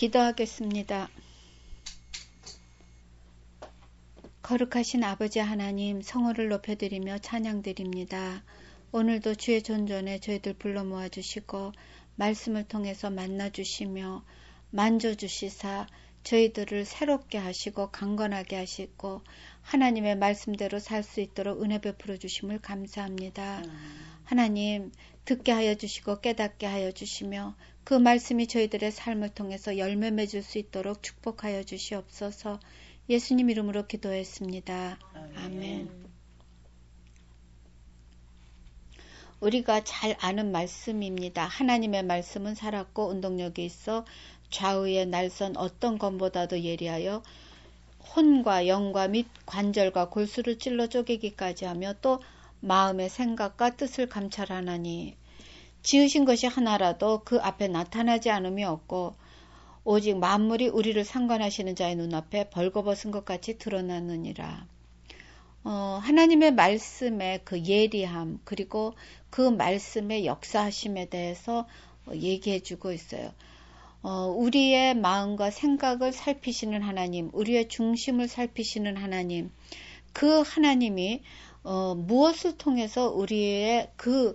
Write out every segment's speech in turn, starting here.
기도하겠습니다. 거룩하신 아버지 하나님, 성호를 높여드리며 찬양드립니다. 오늘도 주의 존전에 저희들 불러 모아주시고 말씀을 통해서 만나주시며 만져주시사 저희들을 새롭게 하시고 강건하게 하시고 하나님의 말씀대로 살 수 있도록 은혜 베풀어 주심을 감사합니다. 하나님, 듣게 하여 주시고 깨닫게 하여 주시며 그 말씀이 저희들의 삶을 통해서 열매 맺을 수 있도록 축복하여 주시옵소서. 예수님 이름으로 기도했습니다. 아멘. 우리가 잘 아는 말씀입니다. 하나님의 말씀은 살았고 운동력이 있어 좌우의 날선 어떤 검보다도 예리하여 혼과 영과 및 관절과 골수를 찔러 쪼개기까지 하며 또 마음의 생각과 뜻을 감찰하나니 지으신 것이 하나라도 그 앞에 나타나지 않음이 없고 오직 만물이 우리를 상관하시는 자의 눈앞에 벌거벗은 것 같이 드러나느니라. 하나님의 말씀의 그 예리함 그리고 그 말씀의 역사하심에 대해서 얘기해 주고 있어요. 우리의 마음과 생각을 살피시는 하나님, 우리의 중심을 살피시는 하나님, 그 하나님이 무엇을 통해서 우리의 그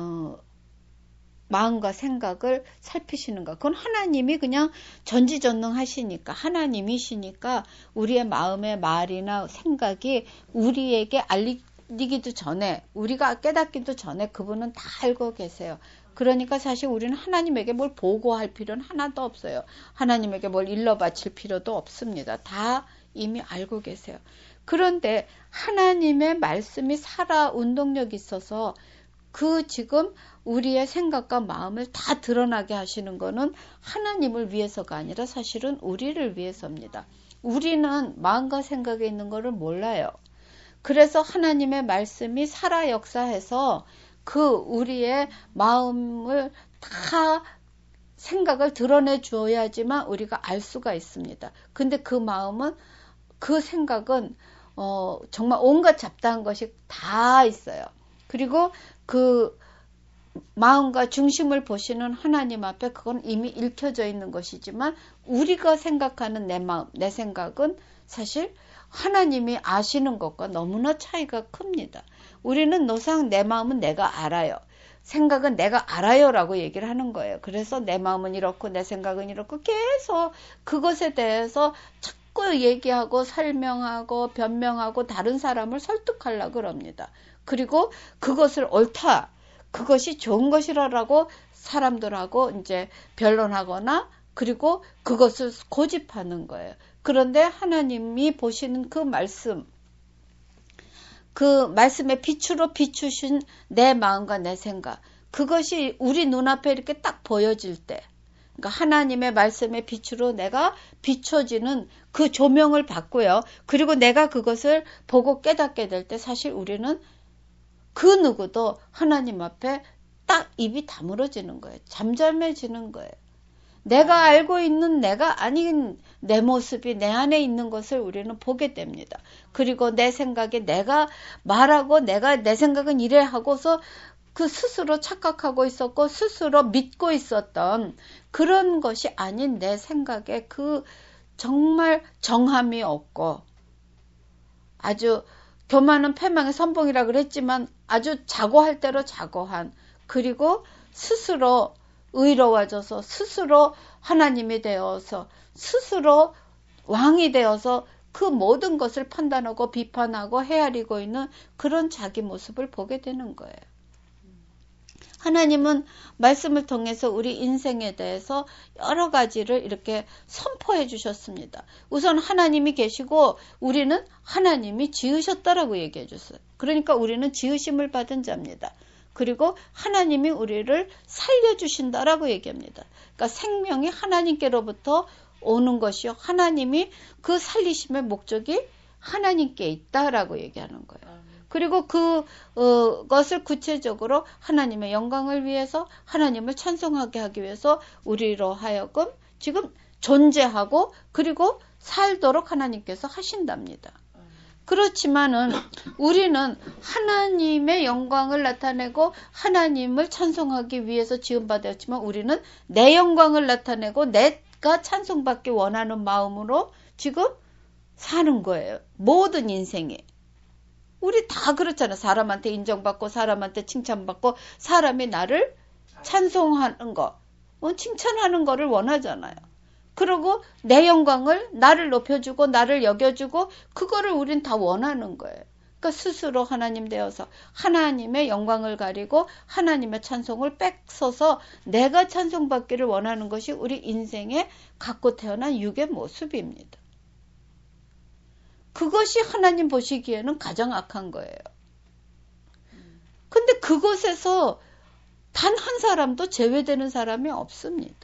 마음과 생각을 살피시는가. 그건 하나님이 그냥 전지전능하시니까 하나님이시니까 우리의 마음의 말이나 생각이 우리에게 알리기도 전에 우리가 깨닫기도 전에 그분은 다 알고 계세요. 그러니까 사실 우리는 하나님에게 뭘 보고할 필요는 하나도 없어요. 하나님에게 뭘 일러 바칠 필요도 없습니다. 다 이미 알고 계세요. 그런데 하나님의 말씀이 살아 운동력이 있어서 그 지금 우리의 생각과 마음을 다 드러나게 하시는 거는 하나님을 위해서가 아니라 사실은 우리를 위해서입니다. 우리는 마음과 생각에 있는 거를 몰라요. 그래서 하나님의 말씀이 살아 역사해서 그 우리의 마음을 다 생각을 드러내 줘야지만 우리가 알 수가 있습니다. 근데 그 마음은 그 생각은 정말 온갖 잡다한 것이 다 있어요. 그리고 그 마음과 중심을 보시는 하나님 앞에 그건 이미 읽혀져 있는 것이지만 우리가 생각하는 내 마음, 내 생각은 사실 하나님이 아시는 것과 너무나 차이가 큽니다. 우리는 노상 내 마음은 내가 알아요. 생각은 내가 알아요 라고 얘기를 하는 거예요. 그래서 내 마음은 이렇고 내 생각은 이렇고 계속 그것에 대해서 자꾸 얘기하고 설명하고 변명하고 다른 사람을 설득하려고 그럽니다. 그리고 그것을 옳다, 그것이 좋은 것이라고 사람들하고 이제 변론하거나 그리고 그것을 고집하는 거예요. 그런데 하나님이 보시는 그 말씀, 그 말씀의 빛으로 비추신 내 마음과 내 생각, 그것이 우리 눈앞에 이렇게 딱 보여질 때, 그러니까 하나님의 말씀의 빛으로 내가 비춰지는 그 조명을 받고요. 그리고 내가 그것을 보고 깨닫게 될 때 사실 우리는 그 누구도 하나님 앞에 딱 입이 다물어지는 거예요. 잠잠해지는 거예요. 내가 알고 있는 내가 아닌 내 모습이 내 안에 있는 것을 우리는 보게 됩니다. 그리고 내 생각에 내가 말하고 내가 내 생각은 이래 하고서 그 스스로 착각하고 있었고 스스로 믿고 있었던 그런 것이 아닌 내 생각에 그 정말 정함이 없고 아주 교만은 패망의 선봉이라 그랬지만 아주 자고할 대로 자고한 그리고 스스로 의로워져서 스스로 하나님이 되어서 스스로 왕이 되어서 그 모든 것을 판단하고 비판하고 헤아리고 있는 그런 자기 모습을 보게 되는 거예요. 하나님은 말씀을 통해서 우리 인생에 대해서 여러 가지를 이렇게 선포해 주셨습니다. 우선 하나님이 계시고 우리는 하나님이 지으셨다라고 얘기해 줬어요. 그러니까 우리는 지으심을 받은 자입니다. 그리고 하나님이 우리를 살려주신다라고 얘기합니다. 그러니까 생명이 하나님께로부터 오는 것이요. 하나님이 그 살리심의 목적이 하나님께 있다라고 얘기하는 거예요. 그리고 그것을 구체적으로 하나님의 영광을 위해서 하나님을 찬송하게 하기 위해서 우리로 하여금 지금 존재하고 그리고 살도록 하나님께서 하신답니다. 그렇지만은 우리는 하나님의 영광을 나타내고 하나님을 찬송하기 위해서 지음받았지만 우리는 내 영광을 나타내고 내 자기가 찬송받기 원하는 마음으로 지금 사는 거예요. 모든 인생이. 우리 다 그렇잖아. 사람한테 인정받고 사람한테 칭찬받고 사람이 나를 찬송하는 거, 칭찬하는 거를 원하잖아요. 그리고 내 영광을 나를 높여주고 나를 여겨주고 그거를 우린 다 원하는 거예요. 그러니까 스스로 하나님 되어서 하나님의 영광을 가리고 하나님의 찬송을 뺏어서 내가 찬송받기를 원하는 것이 우리 인생에 갖고 태어난 육의 모습입니다. 그것이 하나님 보시기에는 가장 악한 거예요. 근데 그곳에서 단 한 사람도 제외되는 사람이 없습니다.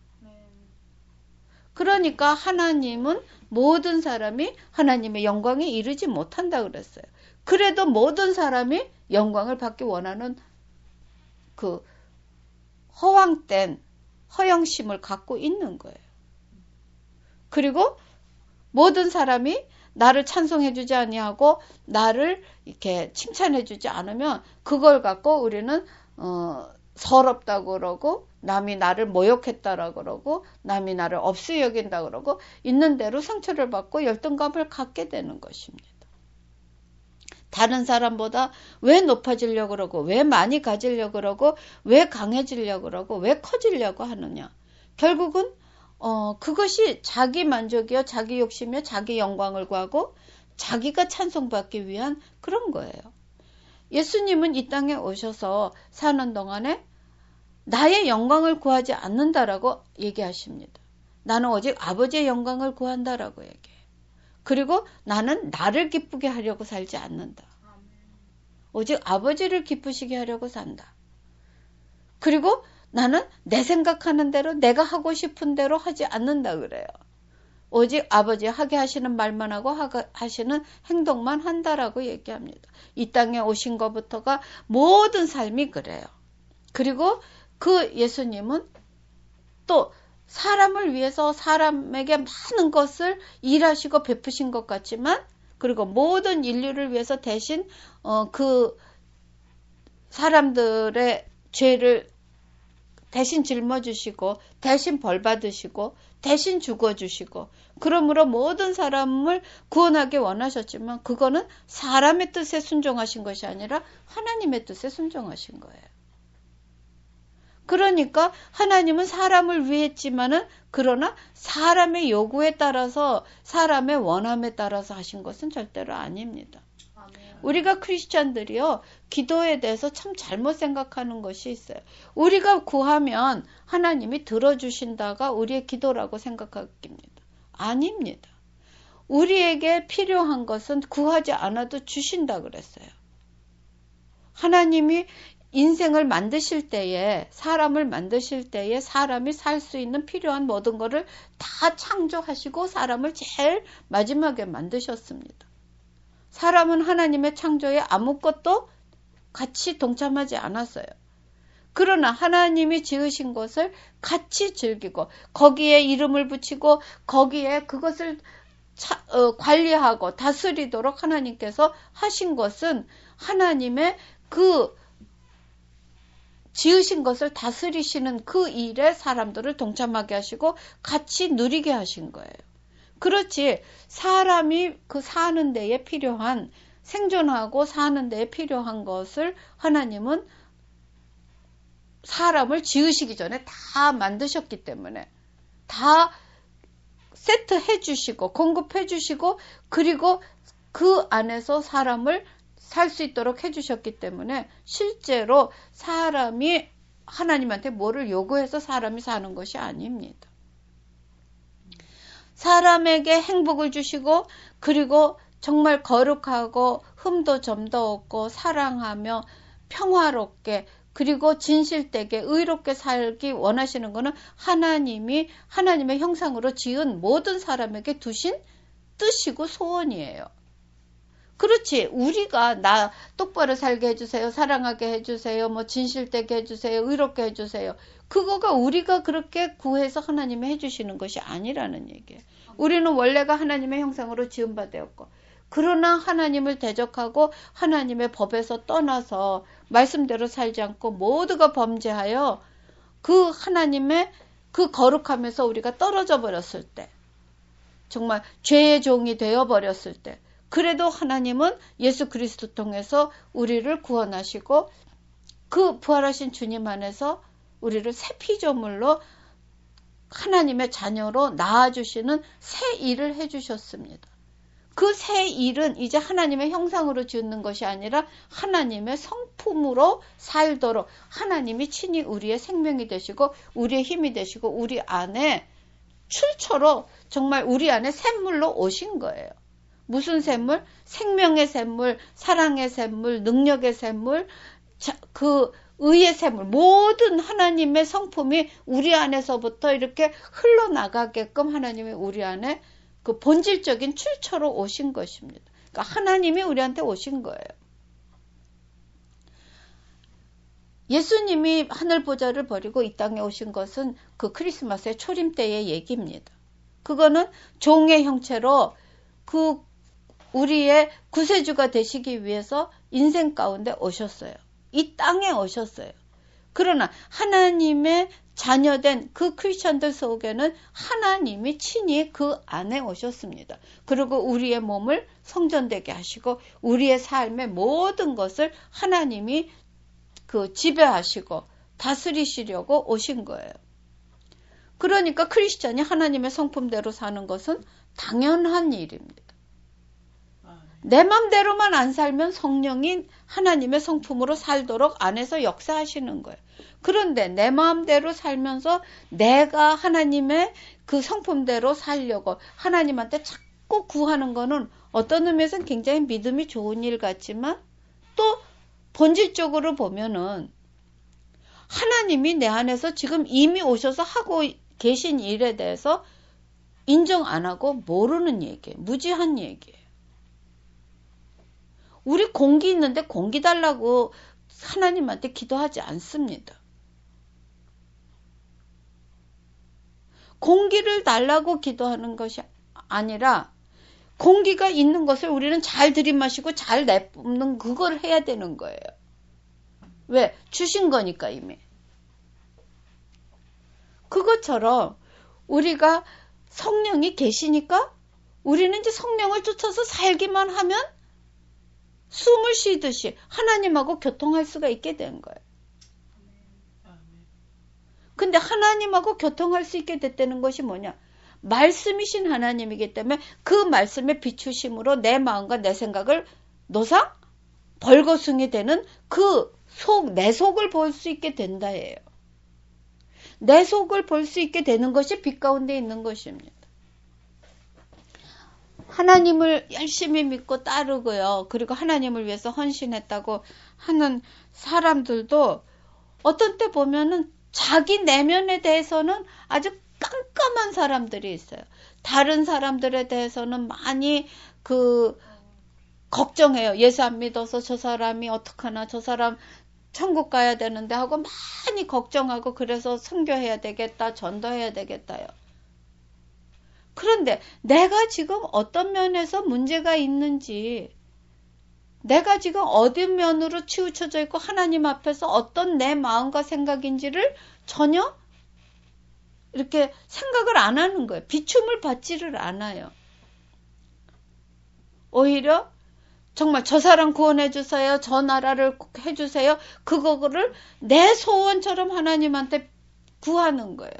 그러니까 하나님은 모든 사람이 하나님의 영광에 이르지 못한다 그랬어요. 그래도 모든 사람이 영광을 받기 원하는 그 허황된 허영심을 갖고 있는 거예요. 그리고 모든 사람이 나를 찬송해주지 아니하고 나를 이렇게 칭찬해주지 않으면 그걸 갖고 우리는 서럽다고 그러고 남이 나를 모욕했다라고 그러고 남이 나를 업수 여긴다 그러고 있는 대로 상처를 받고 열등감을 갖게 되는 것입니다. 다른 사람보다 왜 높아지려고 그러고 왜 많이 가지려고 그러고 왜 강해지려고 그러고 왜 커지려고 하느냐. 결국은 그것이 자기 만족이요 자기 욕심이요 자기 영광을 구하고 자기가 찬송받기 위한 그런 거예요. 예수님은 이 땅에 오셔서 사는 동안에 나의 영광을 구하지 않는다라고 얘기하십니다. 나는 오직 아버지의 영광을 구한다라고 얘기해요. 그리고 나는 나를 기쁘게 하려고 살지 않는다. 오직 아버지를 기쁘시게 하려고 산다. 그리고 나는 내 생각하는 대로 내가 하고 싶은 대로 하지 않는다 그래요. 오직 아버지 하게 하시는 말만 하고 하시는 행동만 한다라고 얘기합니다. 이 땅에 오신 것부터가 모든 삶이 그래요. 그리고 그 예수님은 또 사람을 위해서 사람에게 많은 것을 일하시고 베푸신 것 같지만 그리고 모든 인류를 위해서 대신 그 사람들의 죄를 대신 짊어지시고 대신 벌받으시고 대신 죽어주시고 그러므로 모든 사람을 구원하기 원하셨지만 그거는 사람의 뜻에 순종하신 것이 아니라 하나님의 뜻에 순종하신 거예요. 그러니까 하나님은 사람을 위했지만은 그러나 사람의 요구에 따라서 사람의 원함에 따라서 하신 것은 절대로 아닙니다. 우리가 크리스찬들이요 기도에 대해서 참 잘못 생각하는 것이 있어요. 우리가 구하면 하나님이 들어주신다가 우리의 기도라고 생각합니다. 아닙니다. 우리에게 필요한 것은 구하지 않아도 주신다 그랬어요. 하나님이 인생을 만드실 때에 사람을 만드실 때에 사람이 살 수 있는 필요한 모든 것을 다 창조하시고 사람을 제일 마지막에 만드셨습니다. 사람은 하나님의 창조에 아무것도 같이 동참하지 않았어요. 그러나 하나님이 지으신 것을 같이 즐기고 거기에 이름을 붙이고 거기에 그것을 관리하고 다스리도록 하나님께서 하신 것은 하나님의 그 지으신 것을 다스리시는 그 일에 사람들을 동참하게 하시고 같이 누리게 하신 거예요. 그렇지 사람이 그 사는 데에 필요한 생존하고 사는 데에 필요한 것을 하나님은 사람을 지으시기 전에 다 만드셨기 때문에 다 세트해 주시고 공급해 주시고 그리고 그 안에서 사람을 살 수 있도록 해주셨기 때문에 실제로 사람이 하나님한테 뭐를 요구해서 사람이 사는 것이 아닙니다. 사람에게 행복을 주시고 그리고 정말 거룩하고 흠도 점도 없고 사랑하며 평화롭게 그리고 진실되게 의롭게 살기 원하시는 것은 하나님이 하나님의 형상으로 지은 모든 사람에게 두신 뜻이고 소원이에요. 그렇지. 우리가 나 똑바로 살게 해주세요. 사랑하게 해주세요. 뭐 진실되게 해주세요. 의롭게 해주세요. 그거가 우리가 그렇게 구해서 하나님이 해주시는 것이 아니라는 얘기예요. 우리는 원래가 하나님의 형상으로 지은 바 되었고 그러나 하나님을 대적하고 하나님의 법에서 떠나서 말씀대로 살지 않고 모두가 범죄하여 그 하나님의 그 거룩함에서 우리가 떨어져 버렸을 때, 정말 죄의 종이 되어 버렸을 때, 그래도 하나님은 예수 그리스도 통해서 우리를 구원하시고 그 부활하신 주님 안에서 우리를 새 피조물로 하나님의 자녀로 낳아주시는 새 일을 해주셨습니다. 그 새 일은 이제 하나님의 형상으로 짓는 것이 아니라 하나님의 성품으로 살도록 하나님이 친히 우리의 생명이 되시고 우리의 힘이 되시고 우리 안에 출처로 정말 우리 안에 샘물로 오신 거예요. 무슨 샘물? 생명의 샘물, 사랑의 샘물, 능력의 샘물, 그 의의 샘물, 모든 하나님의 성품이 우리 안에서부터 이렇게 흘러나가게끔 하나님이 우리 안에 그 본질적인 출처로 오신 것입니다. 그러니까 하나님이 우리한테 오신 거예요. 예수님이 하늘 보좌를 버리고 이 땅에 오신 것은 그 크리스마스의 초림 때의 얘기입니다. 그거는 종의 형체로 그 우리의 구세주가 되시기 위해서 인생 가운데 오셨어요. 이 땅에 오셨어요. 그러나 하나님의 자녀된 그 크리스천들 속에는 하나님이 친히 그 안에 오셨습니다. 그리고 우리의 몸을 성전되게 하시고 우리의 삶의 모든 것을 하나님이 그 지배하시고 다스리시려고 오신 거예요. 그러니까 크리스천이 하나님의 성품대로 사는 것은 당연한 일입니다. 내 맘대로만 안 살면 성령이 하나님의 성품으로 살도록 안에서 역사하시는 거예요. 그런데 내 마음대로 살면서 내가 하나님의 그 성품대로 살려고 하나님한테 자꾸 구하는 거는 어떤 의미에서는 굉장히 믿음이 좋은 일 같지만 또 본질적으로 보면은 하나님이 내 안에서 지금 이미 오셔서 하고 계신 일에 대해서 인정 안 하고 모르는 얘기예요. 무지한 얘기예요. 우리 공기 있는데 공기 달라고 하나님한테 기도하지 않습니다. 공기를 달라고 기도하는 것이 아니라 공기가 있는 것을 우리는 잘 들이마시고 잘 내뿜는 그걸 해야 되는 거예요. 왜? 주신 거니까 이미. 그것처럼 우리가 성령이 계시니까 우리는 이제 성령을 쫓아서 살기만 하면 숨을 쉬듯이 하나님하고 교통할 수가 있게 된 거예요. 근데 하나님하고 교통할 수 있게 됐다는 것이 뭐냐? 말씀이신 하나님이기 때문에 그 말씀의 비추심으로 내 마음과 내 생각을 노상 벌거숭이 되는 그 속, 내 속을 볼 수 있게 된다예요. 내 속을 볼 수 있게 되는 것이 빛 가운데 있는 것입니다. 하나님을 열심히 믿고 따르고요. 그리고 하나님을 위해서 헌신했다고 하는 사람들도 어떤 때 보면은 자기 내면에 대해서는 아주 깜깜한 사람들이 있어요. 다른 사람들에 대해서는 많이 걱정해요. 예수 안 믿어서 저 사람이 어떡하나, 저 사람 천국 가야 되는데 하고 많이 걱정하고 그래서 선교해야 되겠다, 전도해야 되겠다요. 그런데 내가 지금 어떤 면에서 문제가 있는지, 내가 지금 어떤 면으로 치우쳐져 있고 하나님 앞에서 어떤 내 마음과 생각인지를 전혀 이렇게 생각을 안 하는 거예요. 비춤을 받지를 않아요. 오히려 정말 저 사람 구원해 주세요. 저 나라를 해주세요. 그거를 내 소원처럼 하나님한테 구하는 거예요.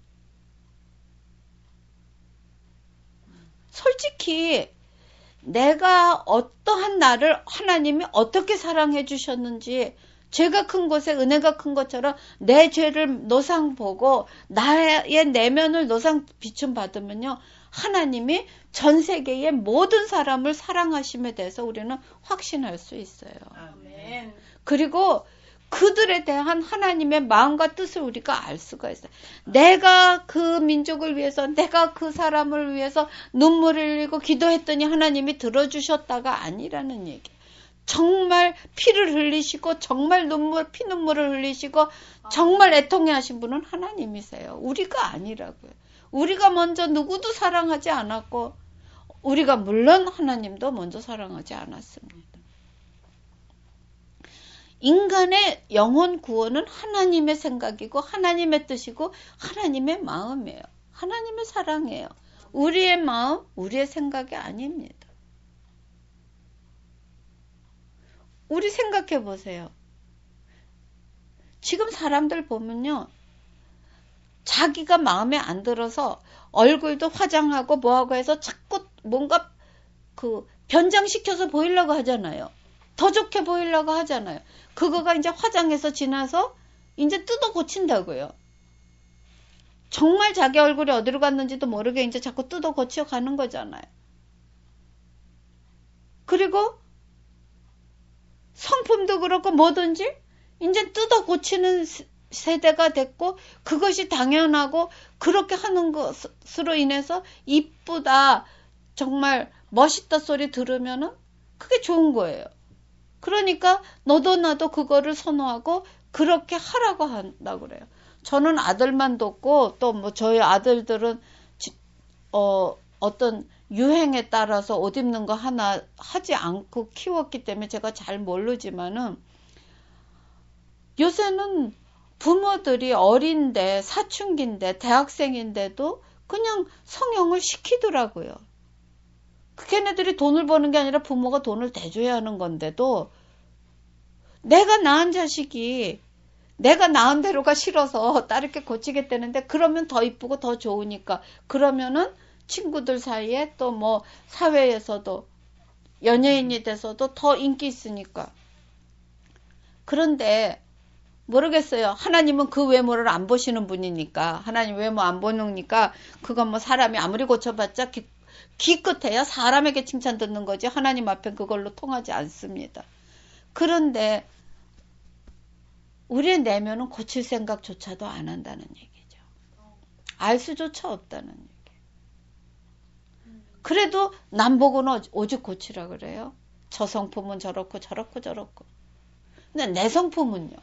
솔직히 내가 어떠한 나를 하나님이 어떻게 사랑해 주셨는지 죄가 큰 곳에 은혜가 큰 것처럼 내 죄를 노상 보고 나의 내면을 노상 비춤 받으면요. 하나님이 전 세계의 모든 사람을 사랑하심에 대해서 우리는 확신할 수 있어요. 아멘. 그리고 그들에 대한 하나님의 마음과 뜻을 우리가 알 수가 있어요. 내가 그 민족을 위해서, 내가 그 사람을 위해서 눈물을 흘리고 기도했더니 하나님이 들어주셨다가 아니라는 얘기예요. 정말 피를 흘리시고 정말 피눈물을 흘리시고 정말 애통해 하신 분은 하나님이세요. 우리가 아니라고요. 우리가 먼저 누구도 사랑하지 않았고 우리가 물론 하나님도 먼저 사랑하지 않았습니다. 인간의 영혼 구원은 하나님의 생각이고 하나님의 뜻이고 하나님의 마음이에요. 하나님의 사랑이에요. 우리의 마음, 우리의 생각이 아닙니다. 우리 생각해 보세요. 지금 사람들 보면요. 자기가 마음에 안 들어서 얼굴도 화장하고 뭐하고 해서 자꾸 뭔가 변장시켜서 보이려고 하잖아요. 더 좋게 보이려고 하잖아요. 그거가 이제 화장해서 지나서 이제 뜯어 고친다고요. 정말 자기 얼굴이 어디로 갔는지도 모르게 이제 자꾸 뜯어 고쳐 가는 거잖아요. 그리고 성품도 그렇고 뭐든지 이제 뜯어 고치는 세대가 됐고 그것이 당연하고 그렇게 하는 것으로 인해서 이쁘다, 정말 멋있다 소리 들으면은 그게 좋은 거예요. 그러니까 너도 나도 그거를 선호하고 그렇게 하라고 한다고 그래요. 저는 아들만 뒀고 또 뭐 저희 아들들은 어떤 유행에 따라서 옷 입는 거 하나 하지 않고 키웠기 때문에 제가 잘 모르지만은 요새는 부모들이 어린데 사춘기인데 대학생인데도 그냥 성형을 시키더라고요. 걔네들이 돈을 버는 게 아니라 부모가 돈을 대줘야 하는 건데도 내가 낳은 자식이 내가 낳은 대로가 싫어서 다르게 고치겠다는데 그러면 더 이쁘고 더 좋으니까 그러면은 친구들 사이에 또 뭐 사회에서도 연예인이 돼서도 더 인기 있으니까. 그런데 모르겠어요. 하나님은 그 외모를 안 보시는 분이니까 하나님 외모 안 보니까 그건 뭐 사람이 아무리 고쳐봤자 기껏해야 사람에게 칭찬 듣는 거지 하나님 앞엔 그걸로 통하지 않습니다. 그런데 우리의 내면은 고칠 생각조차도 안 한다는 얘기죠. 알 수조차 없다는 얘기. 그래도 남보고는 오직 고치라 그래요. 저 성품은 저렇고 저렇고 저렇고. 근데 내 성품은요.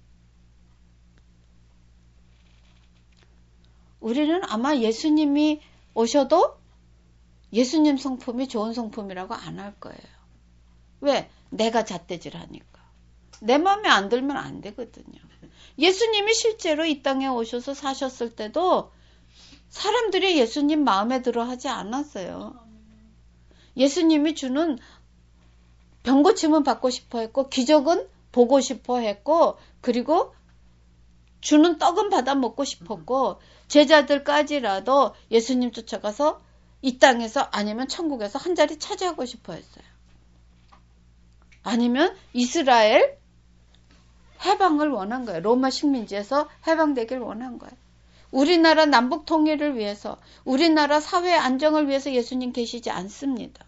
우리는 아마 예수님이 오셔도 예수님 성품이 좋은 성품이라고 안 할 거예요. 왜? 내가 잣대질하니까. 내 마음에 안 들면 안 되거든요. 예수님이 실제로 이 땅에 오셔서 사셨을 때도 사람들이 예수님 마음에 들어 하지 않았어요. 예수님이 주는 병 고침은 받고 싶어 했고 기적은 보고 싶어 했고 그리고 주는 떡은 받아 먹고 싶었고 제자들까지라도 예수님 쫓아가서 이 땅에서 아니면 천국에서 한 자리 차지하고 싶어 했어요. 아니면 이스라엘 해방을 원한 거예요. 로마 식민지에서 해방되길 원한 거예요. 우리나라 남북 통일을 위해서 우리나라 사회 안정을 위해서 예수님 계시지 않습니다.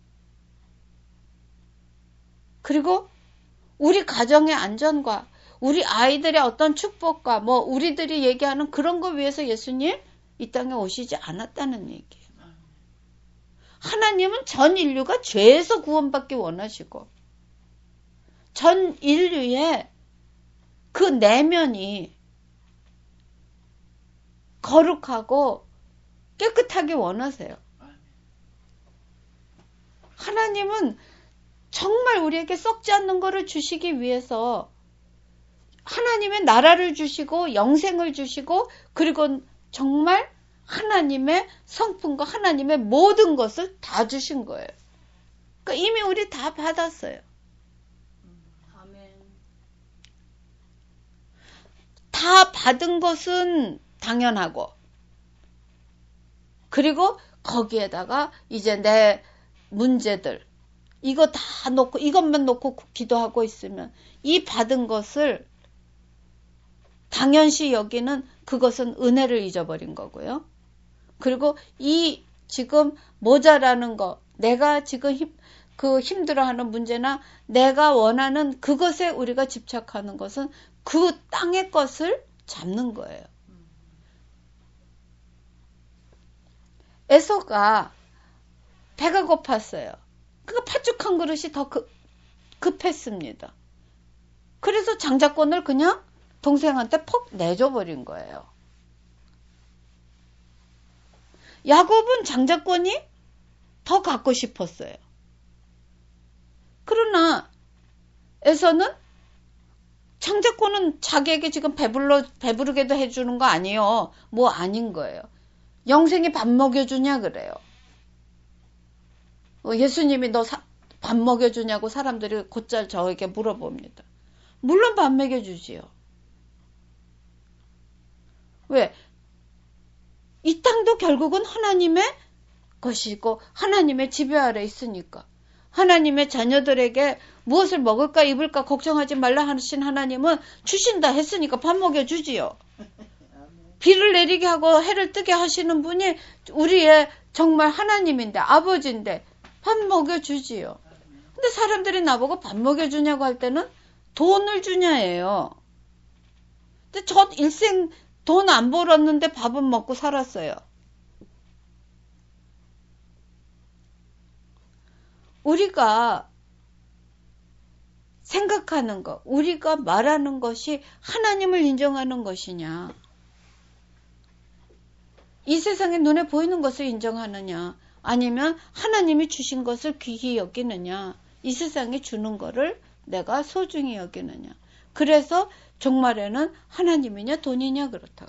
그리고 우리 가정의 안전과 우리 아이들의 어떤 축복과 뭐 우리들이 얘기하는 그런 거 위해서 예수님 이 땅에 오시지 않았다는 얘기예요. 하나님은 전 인류가 죄에서 구원받기 원하시고 전 인류의 그 내면이 거룩하고 깨끗하게 원하세요. 하나님은 정말 우리에게 썩지 않는 것을 주시기 위해서 하나님의 나라를 주시고 영생을 주시고 그리고 정말 하나님의 성품과 하나님의 모든 것을 다 주신 거예요. 그러니까 이미 우리 다 받았어요. 아멘. 다 받은 것은 당연하고 그리고 거기에다가 이제 내 문제들 이거 다 놓고 이것만 놓고 기도하고 있으면 이 받은 것을 당연시 여기는 그것은 은혜를 잊어버린 거고요. 그리고 이 지금 모자라는 거 내가 지금 힘들어하는 문제나 내가 원하는 그것에 우리가 집착하는 것은 그 땅의 것을 잡는 거예요. 에서가 배가 고팠어요. 그 팥죽 한 그릇이 더 급했습니다. 그래서 장자권을 그냥 동생한테 퍽 내줘버린 거예요. 야곱은 장자권이 더 갖고 싶었어요. 그러나 에서는 창작권은 자기에게 지금 배부르게도 해주는 거 아니에요. 뭐 아닌 거예요. 영생이 밥 먹여주냐 그래요. 예수님이 너 밥 먹여주냐고 사람들이 곧잘 저에게 물어봅니다. 물론 밥 먹여주지요. 왜? 이 땅도 결국은 하나님의 것이고 하나님의 지배 아래 있으니까. 하나님의 자녀들에게 무엇을 먹을까 입을까 걱정하지 말라 하신 하나님은 주신다 했으니까 밥 먹여주지요. 비를 내리게 하고 해를 뜨게 하시는 분이 우리의 정말 하나님인데 아버지인데 밥 먹여주지요. 근데 사람들이 나보고 밥 먹여주냐고 할 때는 돈을 주냐예요. 근데 저 일생 돈 안 벌었는데 밥은 먹고 살았어요. 우리가 생각하는 것, 우리가 말하는 것이 하나님을 인정하는 것이냐? 이 세상에 눈에 보이는 것을 인정하느냐? 아니면 하나님이 주신 것을 귀히 여기느냐? 이 세상에 주는 거를 내가 소중히 여기느냐? 그래서 종말에는 하나님이냐 돈이냐 그렇다고.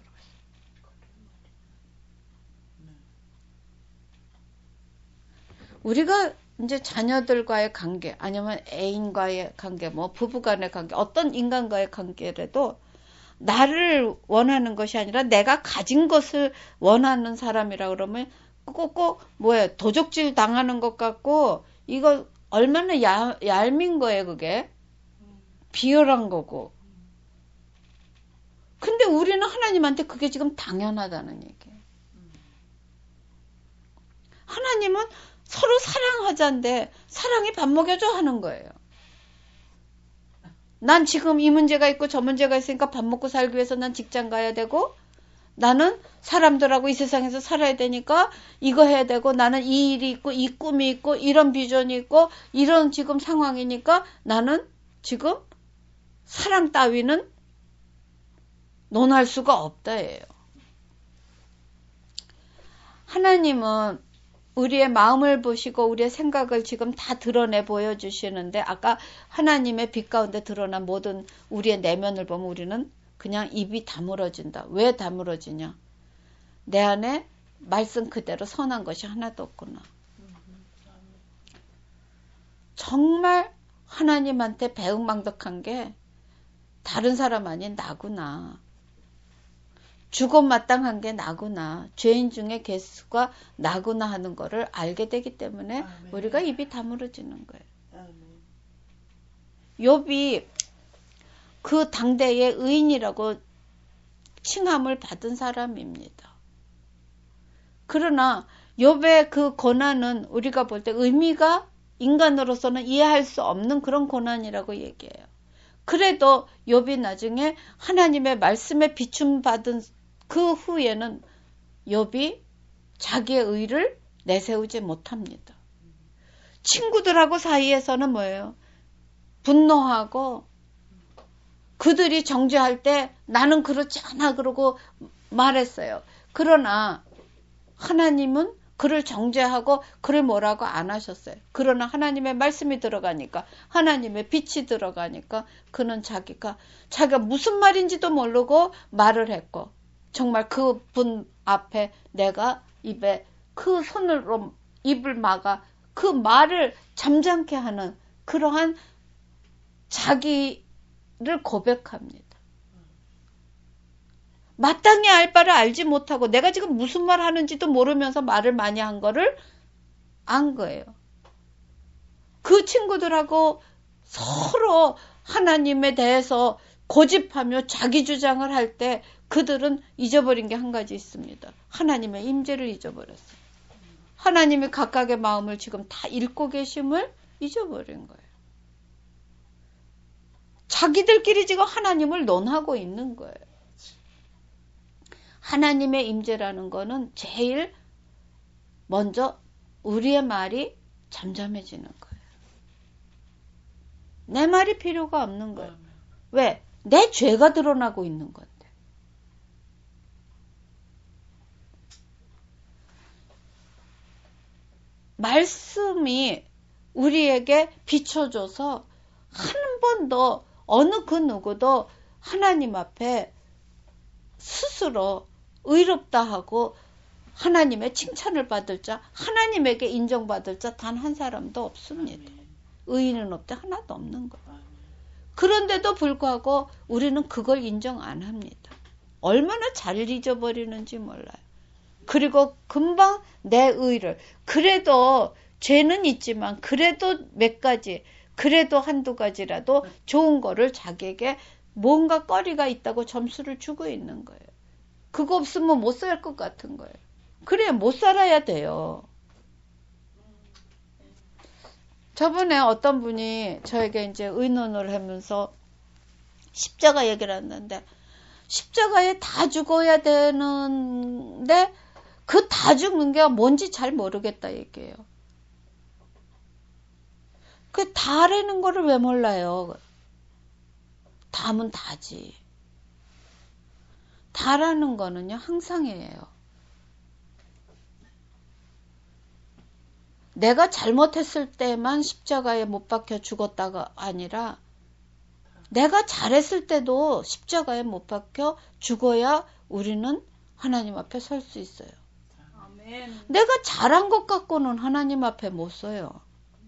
우리가 이제 자녀들과의 관계, 아니면 애인과의 관계, 뭐 부부간의 관계, 어떤 인간과의 관계라도 나를 원하는 것이 아니라 내가 가진 것을 원하는 사람이라 그러면 꼭 도적질 당하는 것 같고 이거 얼마나 얄민 거예요 그게. 비열한 거고. 근데 우리는 하나님한테 그게 지금 당연하다는 얘기예요. 하나님은 서로 사랑하자인데 사랑이 밥 먹여줘 하는 거예요. 난 지금 이 문제가 있고 저 문제가 있으니까 밥 먹고 살기 위해서 난 직장 가야 되고 나는 사람들하고 이 세상에서 살아야 되니까 이거 해야 되고 나는 이 일이 있고 이 꿈이 있고 이런 비전이 있고 이런 지금 상황이니까 나는 지금 사랑 따위는 논할 수가 없다예요. 하나님은 우리의 마음을 보시고 우리의 생각을 지금 다 드러내 보여주시는데 아까 하나님의 빛 가운데 드러난 모든 우리의 내면을 보면 우리는 그냥 입이 다물어진다. 왜 다물어지냐? 내 안에 말씀 그대로 선한 것이 하나도 없구나. 정말 하나님한테 배은망덕한 게 다른 사람 아닌 나구나. 죽음마땅한 게 나구나. 죄인 중에 개수가 나구나 하는 거를 알게 되기 때문에 아멘. 우리가 입이 다물어지는 거예요. 아멘. 욥이 그 당대의 의인이라고 칭함을 받은 사람입니다. 그러나 욥의 그 고난은 우리가 볼 때 의미가 인간으로서는 이해할 수 없는 그런 고난이라고 얘기해요. 그래도 욥이 나중에 하나님의 말씀에 비춤받은 그 후에는 욥이 자기의 의를 내세우지 못합니다. 친구들하고 사이에서는 뭐예요? 분노하고 그들이 정죄할 때 나는 그렇지 않아 그러고 말했어요. 그러나 하나님은 그를 정죄하고 그를 뭐라고 안 하셨어요. 그러나 하나님의 말씀이 들어가니까 하나님의 빛이 들어가니까 그는 자기가 무슨 말인지도 모르고 말을 했고 정말 그분 앞에 내가 입에 그 손으로 입을 막아 그 말을 잠잠케 하는 그러한 자기를 고백합니다. 마땅히 알 바를 알지 못하고 내가 지금 무슨 말 하는지도 모르면서 말을 많이 한 거를 안 거예요. 그 친구들하고 서로 하나님에 대해서 고집하며 자기 주장을 할 때 그들은 잊어버린 게 한 가지 있습니다. 하나님의 임재를 잊어버렸어요. 하나님이 각각의 마음을 지금 다 읽고 계심을 잊어버린 거예요. 자기들끼리 지금 하나님을 논하고 있는 거예요. 하나님의 임재라는 거는 제일 먼저 우리의 말이 잠잠해지는 거예요. 내 말이 필요가 없는 거예요. 왜? 내 죄가 드러나고 있는 건데. 말씀이 우리에게 비춰줘서 한 번도 어느 그 누구도 하나님 앞에 스스로 의롭다 하고 하나님의 칭찬을 받을 자, 하나님에게 인정받을 자 단 한 사람도 없습니다. 의인은 없대 하나도 없는 거예요. 그런데도 불구하고 우리는 그걸 인정 안 합니다. 얼마나 잘 잊어버리는지 몰라요. 그리고 금방 내 의를, 그래도 죄는 있지만 그래도 몇 가지, 그래도 한두 가지라도 좋은 거를 자기에게 뭔가 거리가 있다고 점수를 주고 있는 거예요. 그거 없으면 못 살 것 같은 거예요. 그래, 못 살아야 돼요. 저번에 어떤 분이 저에게 이제 의논을 하면서 십자가 얘기를 했는데, 십자가에 다 죽어야 되는데 그 다 죽는 게 뭔지 잘 모르겠다 얘기해요. 그 다라는 거를 왜 몰라요? 다면 다지. 다라는 거는요 항상이에요. 내가 잘못했을 때만 십자가에 못 박혀 죽었다가 아니라 내가 잘했을 때도 십자가에 못 박혀 죽어야 우리는 하나님 앞에 설 수 있어요. 아멘. 내가 잘한 것 갖고는 하나님 앞에 못 서요.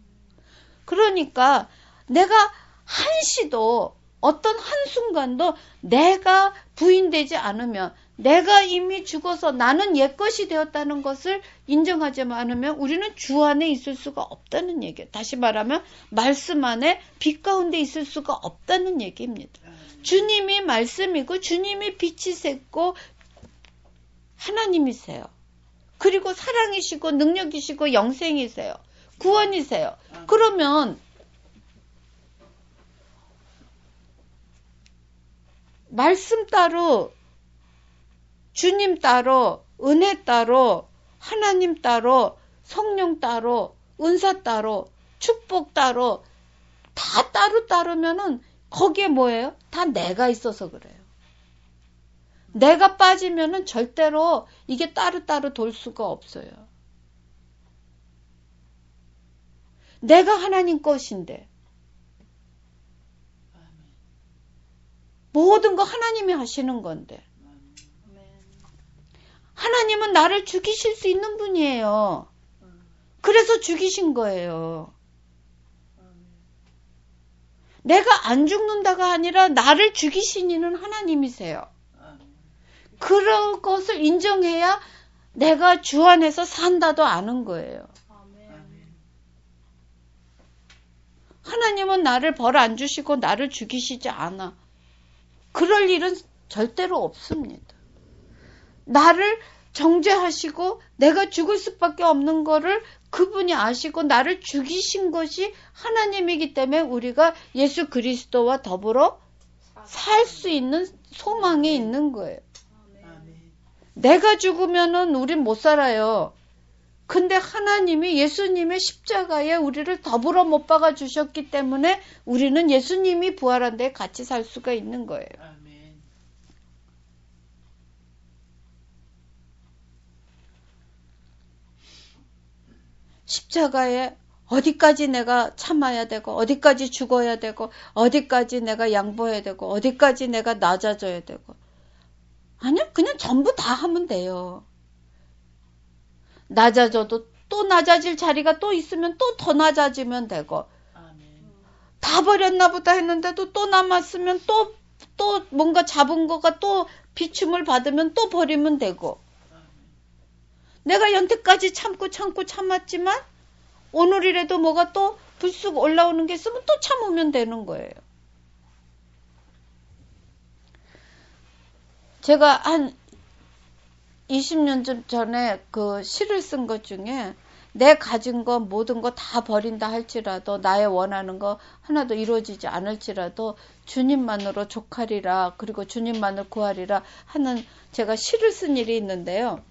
그러니까 내가 한시도 어떤 한순간도 내가 부인되지 않으면, 내가 이미 죽어서 나는 옛것이 되었다는 것을 인정하지 않으면 우리는 주 안에 있을 수가 없다는 얘기예요. 다시 말하면 말씀 안에 빛 가운데 있을 수가 없다는 얘기입니다. 주님이 말씀이고 주님이 빛이 샜고 하나님이세요. 그리고 사랑이시고 능력이시고 영생이세요. 구원이세요. 그러면 말씀 따로, 주님 따로, 은혜 따로, 하나님 따로, 성령 따로, 은사 따로, 축복 따로, 다 따로면은 거기에 뭐예요? 다 내가 있어서 그래요. 내가 빠지면은 절대로 이게 따로 돌 수가 없어요. 내가 하나님 것인데 모든 거 하나님이 하시는 건데 하나님은 나를 죽이실 수 있는 분이에요. 그래서 죽이신 거예요. 내가 안 죽는다가 아니라 나를 죽이신 이는 하나님이세요. 그런 것을 인정해야 내가 주 안에서 산다도 아는 거예요. 하나님은 나를 벌 안 주시고 나를 죽이시지 않아. 그럴 일은 절대로 없습니다. 나를 정죄하시고 내가 죽을 수밖에 없는 거를 그분이 아시고 나를 죽이신 것이 하나님이기 때문에 우리가 예수 그리스도와 더불어 살 수 있는 소망이 있는 거예요. 내가 죽으면은 우린 못 살아요. 근데 하나님이 예수님의 십자가에 우리를 더불어 못 박아 주셨기 때문에 우리는 예수님이 부활한 데 같이 살 수가 있는 거예요. 아멘. 십자가에 어디까지 내가 참아야 되고 어디까지 죽어야 되고 어디까지 내가 양보해야 되고 어디까지 내가 낮아져야 되고, 아니요, 그냥 전부 다 하면 돼요. 낮아져도 또 낮아질 자리가 또 있으면 또 더 낮아지면 되고, 다 버렸나 보다 했는데도 또 남았으면 또 뭔가 잡은 거가 또 비춤을 받으면 또 버리면 되고, 내가 연태까지 참았지만 오늘이라도 뭐가 또 불쑥 올라오는 게 있으면 또 참으면 되는 거예요. 제가 한 20년 전에 그 시를 쓴 것 중에 내 가진 거 모든 거 다 버린다 할지라도 나의 원하는 거 하나도 이루어지지 않을지라도 주님만으로 족하리라, 그리고 주님만을 구하리라 하는 제가 시를 쓴 일이 있는데요.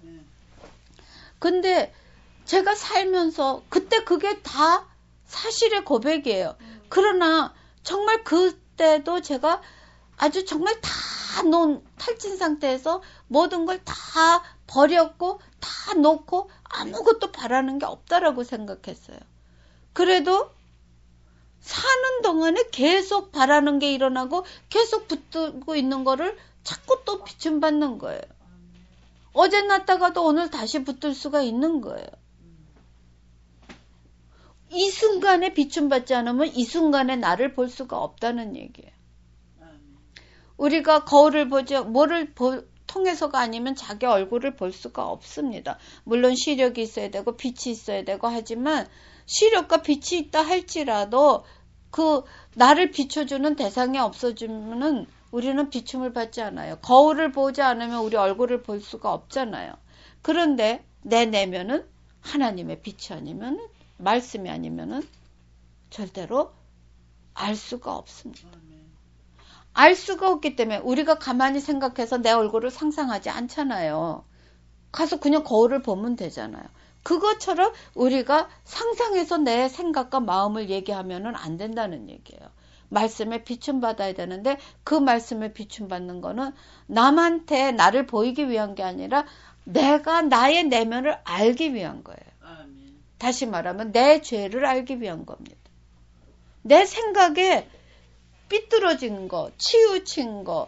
근데 제가 살면서 그때 그게 다 사실의 고백이에요. 그러나 정말 그때도 제가 아주 정말 다 놓은 탈진 상태에서 모든 걸 다 버렸고 다 놓고 아무것도 바라는 게 없다라고 생각했어요. 그래도 사는 동안에 계속 바라는 게 일어나고 계속 붙들고 있는 거를 자꾸 또 비춤받는 거예요. 어제 났다가도 오늘 다시 붙들 수가 있는 거예요. 이 순간에 비춤받지 않으면 이 순간에 나를 볼 수가 없다는 얘기예요. 우리가 거울을 보죠. 뭐를 통해서가 아니면 자기 얼굴을 볼 수가 없습니다. 물론 시력이 있어야 되고 빛이 있어야 되고 하지만 시력과 빛이 있다 할지라도 그 나를 비춰주는 대상이 없어지면은 우리는 비춤을 받지 않아요. 거울을 보지 않으면 우리 얼굴을 볼 수가 없잖아요. 그런데 내 내면은 하나님의 빛이 아니면 말씀이 아니면은 절대로 알 수가 없습니다. 알 수가 없기 때문에 우리가 가만히 생각해서 내 얼굴을 상상하지 않잖아요. 가서 그냥 거울을 보면 되잖아요. 그것처럼 우리가 상상해서 내 생각과 마음을 얘기하면은 안 된다는 얘기예요. 말씀에 비춤받아야 되는데 그 말씀에 비춤받는 거는 남한테 나를 보이기 위한 게 아니라 내가 나의 내면을 알기 위한 거예요. 다시 말하면 내 죄를 알기 위한 겁니다. 내 생각에 삐뚤어진 거, 치우친 거,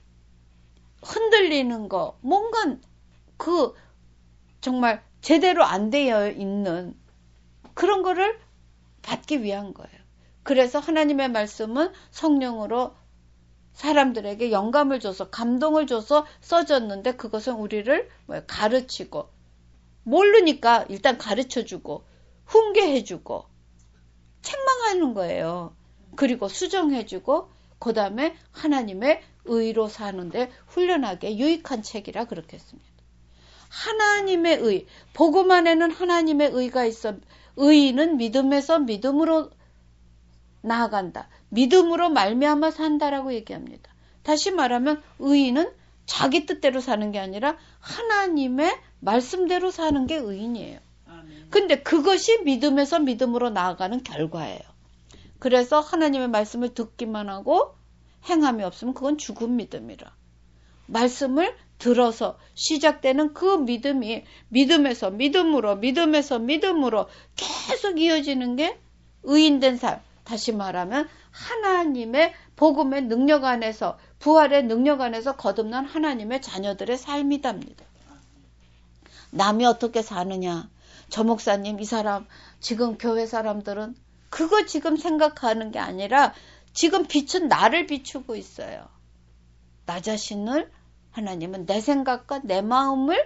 흔들리는 거, 뭔가 그 정말 제대로 안 되어 있는 그런 거를 받기 위한 거예요. 그래서 하나님의 말씀은 성령으로 사람들에게 영감을 줘서 감동을 줘서 써졌는데 그것은 우리를 가르치고 모르니까 일단 가르쳐주고 훈계해주고 책망하는 거예요. 그리고 수정해주고 그 다음에 하나님의 의로 사는데 훈련하게 유익한 책이라 그렇게 했습니다. 하나님의 의, 복음 안에는 하나님의 의가 있어. 의인은 믿음에서 믿음으로 나아간다. 믿음으로 말미암아 산다라고 얘기합니다. 다시 말하면 의인은 자기 뜻대로 사는 게 아니라 하나님의 말씀대로 사는 게 의인이에요. 근데 그것이 믿음에서 믿음으로 나아가는 결과예요. 그래서 하나님의 말씀을 듣기만 하고 행함이 없으면 그건 죽은 믿음이라. 말씀을 들어서 시작되는 그 믿음이 믿음에서 믿음으로 계속 이어지는 게 의인된 삶. 다시 말하면 하나님의 복음의 능력 안에서 부활의 능력 안에서 거듭난 하나님의 자녀들의 삶이답니다. 남이 어떻게 사느냐. 저 목사님 이 사람 지금 교회 사람들은 그거 지금 생각하는 게 아니라 지금 빛은 나를 비추고 있어요. 나 자신을 하나님은 내 생각과 내 마음을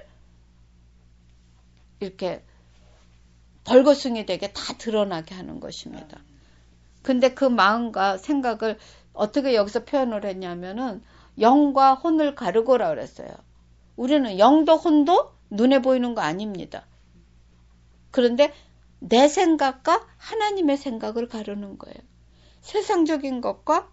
이렇게 벌거숭이 되게 다 드러나게 하는 것입니다. 근데 그 마음과 생각을 어떻게 여기서 표현을 했냐면은 영과 혼을 가르고라 그랬어요. 우리는 영도 혼도 눈에 보이는 거 아닙니다. 그런데 내 생각과 하나님의 생각을 가르는 거예요. 세상적인 것과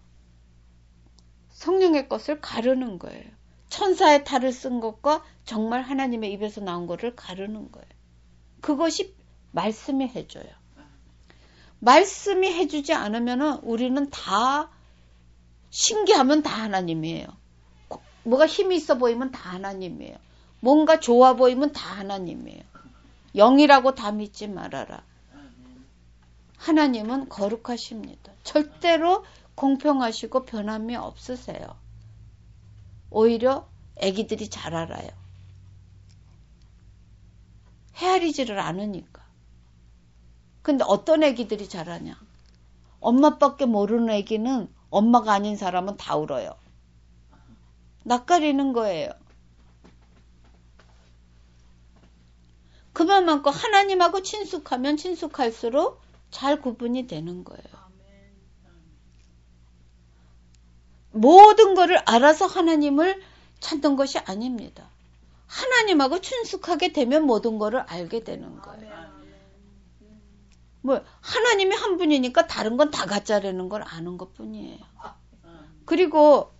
성령의 것을 가르는 거예요. 천사의 탈을 쓴 것과 정말 하나님의 입에서 나온 것을 가르는 거예요. 그것이 말씀이 해줘요. 말씀이 해주지 않으면 우리는 다 신기하면 다 하나님이에요. 뭐가 힘이 있어 보이면 다 하나님이에요. 뭔가 좋아 보이면 다 하나님이에요. 영이라고 다 믿지 말아라. 하나님은 거룩하십니다. 절대로 공평하시고 변함이 없으세요. 오히려 아기들이 잘 알아요. 헤아리지를 않으니까. 근데 어떤 아기들이 잘하냐? 엄마밖에 모르는 아기는 엄마가 아닌 사람은 다 울어요. 낯가리는 거예요. 그만큼 하나님하고 친숙하면 친숙할수록 잘 구분이 되는 거예요. 모든 것을 알아서 하나님을 찾는 것이 아닙니다. 하나님하고 친숙하게 되면 모든 것을 알게 되는 거예요. 뭐 하나님이 한 분이니까 다른 건 다 가짜라는 걸 아는 것뿐이에요. 그리고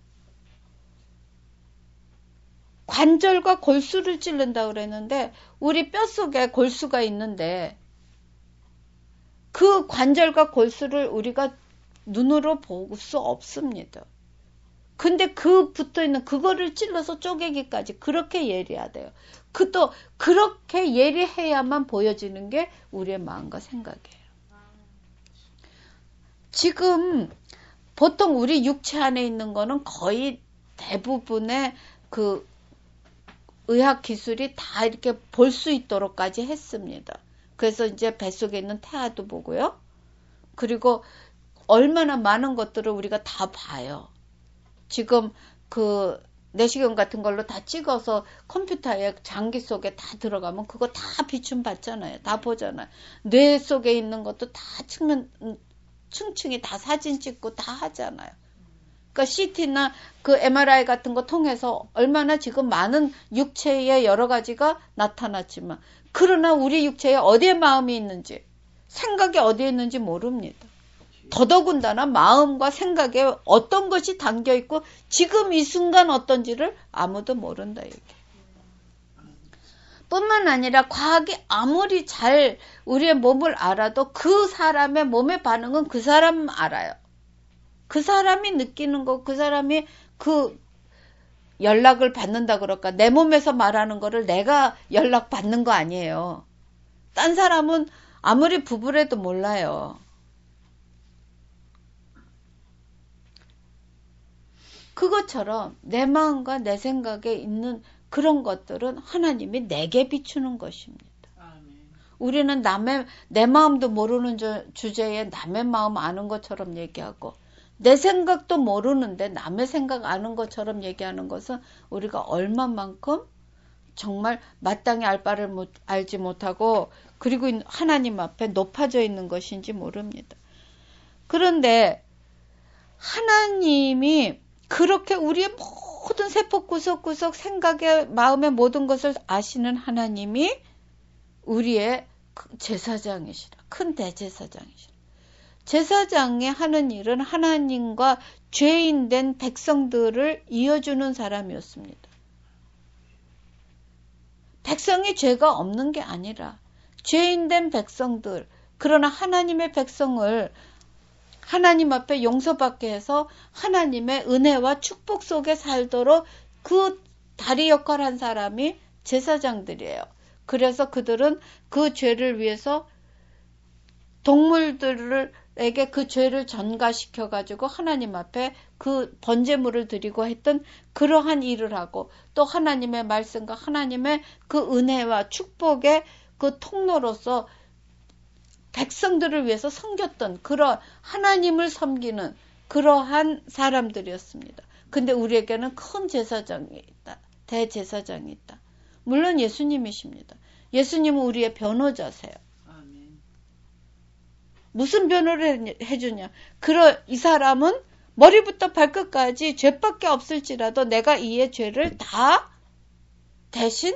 관절과 골수를 찌른다 그랬는데 우리 뼛속에 골수가 있는데 그 관절과 골수를 우리가 눈으로 볼 수 없습니다. 근데 그 붙어있는 그거를 찔러서 쪼개기까지 그렇게 예리하대요. 또 그렇게 예리해야만 보여지는 게 우리의 마음과 생각이에요. 지금 보통 우리 육체 안에 있는 거는 거의 대부분의 그 의학 기술이 다 이렇게 볼 수 있도록까지 했습니다. 그래서 이제 뱃속에 있는 태아도 보고요. 그리고 얼마나 많은 것들을 우리가 다 봐요. 지금 그 내시경 같은 걸로 다 찍어서 컴퓨터에 장기 속에 다 들어가면 그거 다 비춤 받잖아요. 다 보잖아요. 뇌 속에 있는 것도 다 층층이 다 사진 찍고 다 하잖아요. 그러니까 CT나 그 MRI 같은 거 통해서 얼마나 지금 많은 육체의 여러 가지가 나타났지만, 그러나 우리 육체에 어디에 마음이 있는지, 생각이 어디에 있는지 모릅니다. 더더군다나 마음과 생각에 어떤 것이 담겨 있고 지금 이 순간 어떤지를 아무도 모른다 이게. 뿐만 아니라 과학이 아무리 잘 우리의 몸을 알아도 그 사람의 몸의 반응은 그 사람 알아요. 그 사람이 느끼는 거, 그 사람이 그 연락을 받는다 그럴까. 내 몸에서 말하는 거를 내가 연락 받는 거 아니에요. 딴 사람은 아무리 부부래도 몰라요. 그것처럼 내 마음과 내 생각에 있는 그런 것들은 하나님이 내게 비추는 것입니다. 우리는 내 마음도 모르는 주제에 남의 마음 아는 것처럼 얘기하고, 내 생각도 모르는데 남의 생각 아는 것처럼 얘기하는 것은 우리가 얼마만큼 정말 마땅히 알 바를 알지 못하고, 그리고 하나님 앞에 높아져 있는 것인지 모릅니다. 그런데 하나님이 그렇게 우리의 모든 세포 구석구석 생각에 마음의 모든 것을 아시는 하나님이 우리의 제사장이시라. 큰 대제사장이시라. 제사장이 하는 일은 하나님과 죄인된 백성들을 이어주는 사람이었습니다. 백성이 죄가 없는 게 아니라 죄인된 백성들, 그러나 하나님의 백성을 하나님 앞에 용서받게 해서 하나님의 은혜와 축복 속에 살도록 그 다리 역할을 한 사람이 제사장들이에요. 그래서 그들은 그 죄를 위해서 동물들에게 그 죄를 전가시켜 가지고 하나님 앞에 그 번제물을 드리고 했던 그러한 일을 하고, 또 하나님의 말씀과 하나님의 그 은혜와 축복의 그 통로로서 백성들을 위해서 섬겼던 그런 하나님을 섬기는 그러한 사람들이었습니다. 근데 우리에게는 큰 제사장이 있다. 대제사장이 있다. 물론 예수님이십니다. 예수님은 우리의 변호자세요. 무슨 변호를 해주냐? 이 사람은 머리부터 발끝까지 죄밖에 없을지라도 내가 이의 죄를 다 대신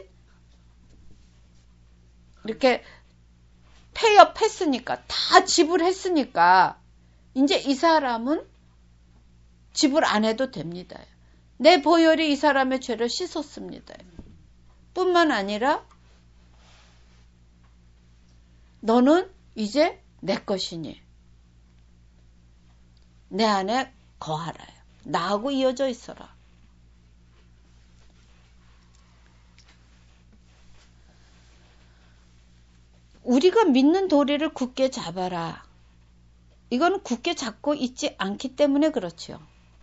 이렇게 폐업했으니까, 다 지불했으니까 이제 이 사람은 지불 안 해도 됩니다. 내 보혈이 이 사람의 죄를 씻었습니다. 뿐만 아니라 너는 이제 내 것이니 내 안에 거하라. 나하고 이어져 있어라. 우리가 믿는 도리를 굳게 잡아라. 이건 굳게 잡고 있지 않기 때문에 그렇죠.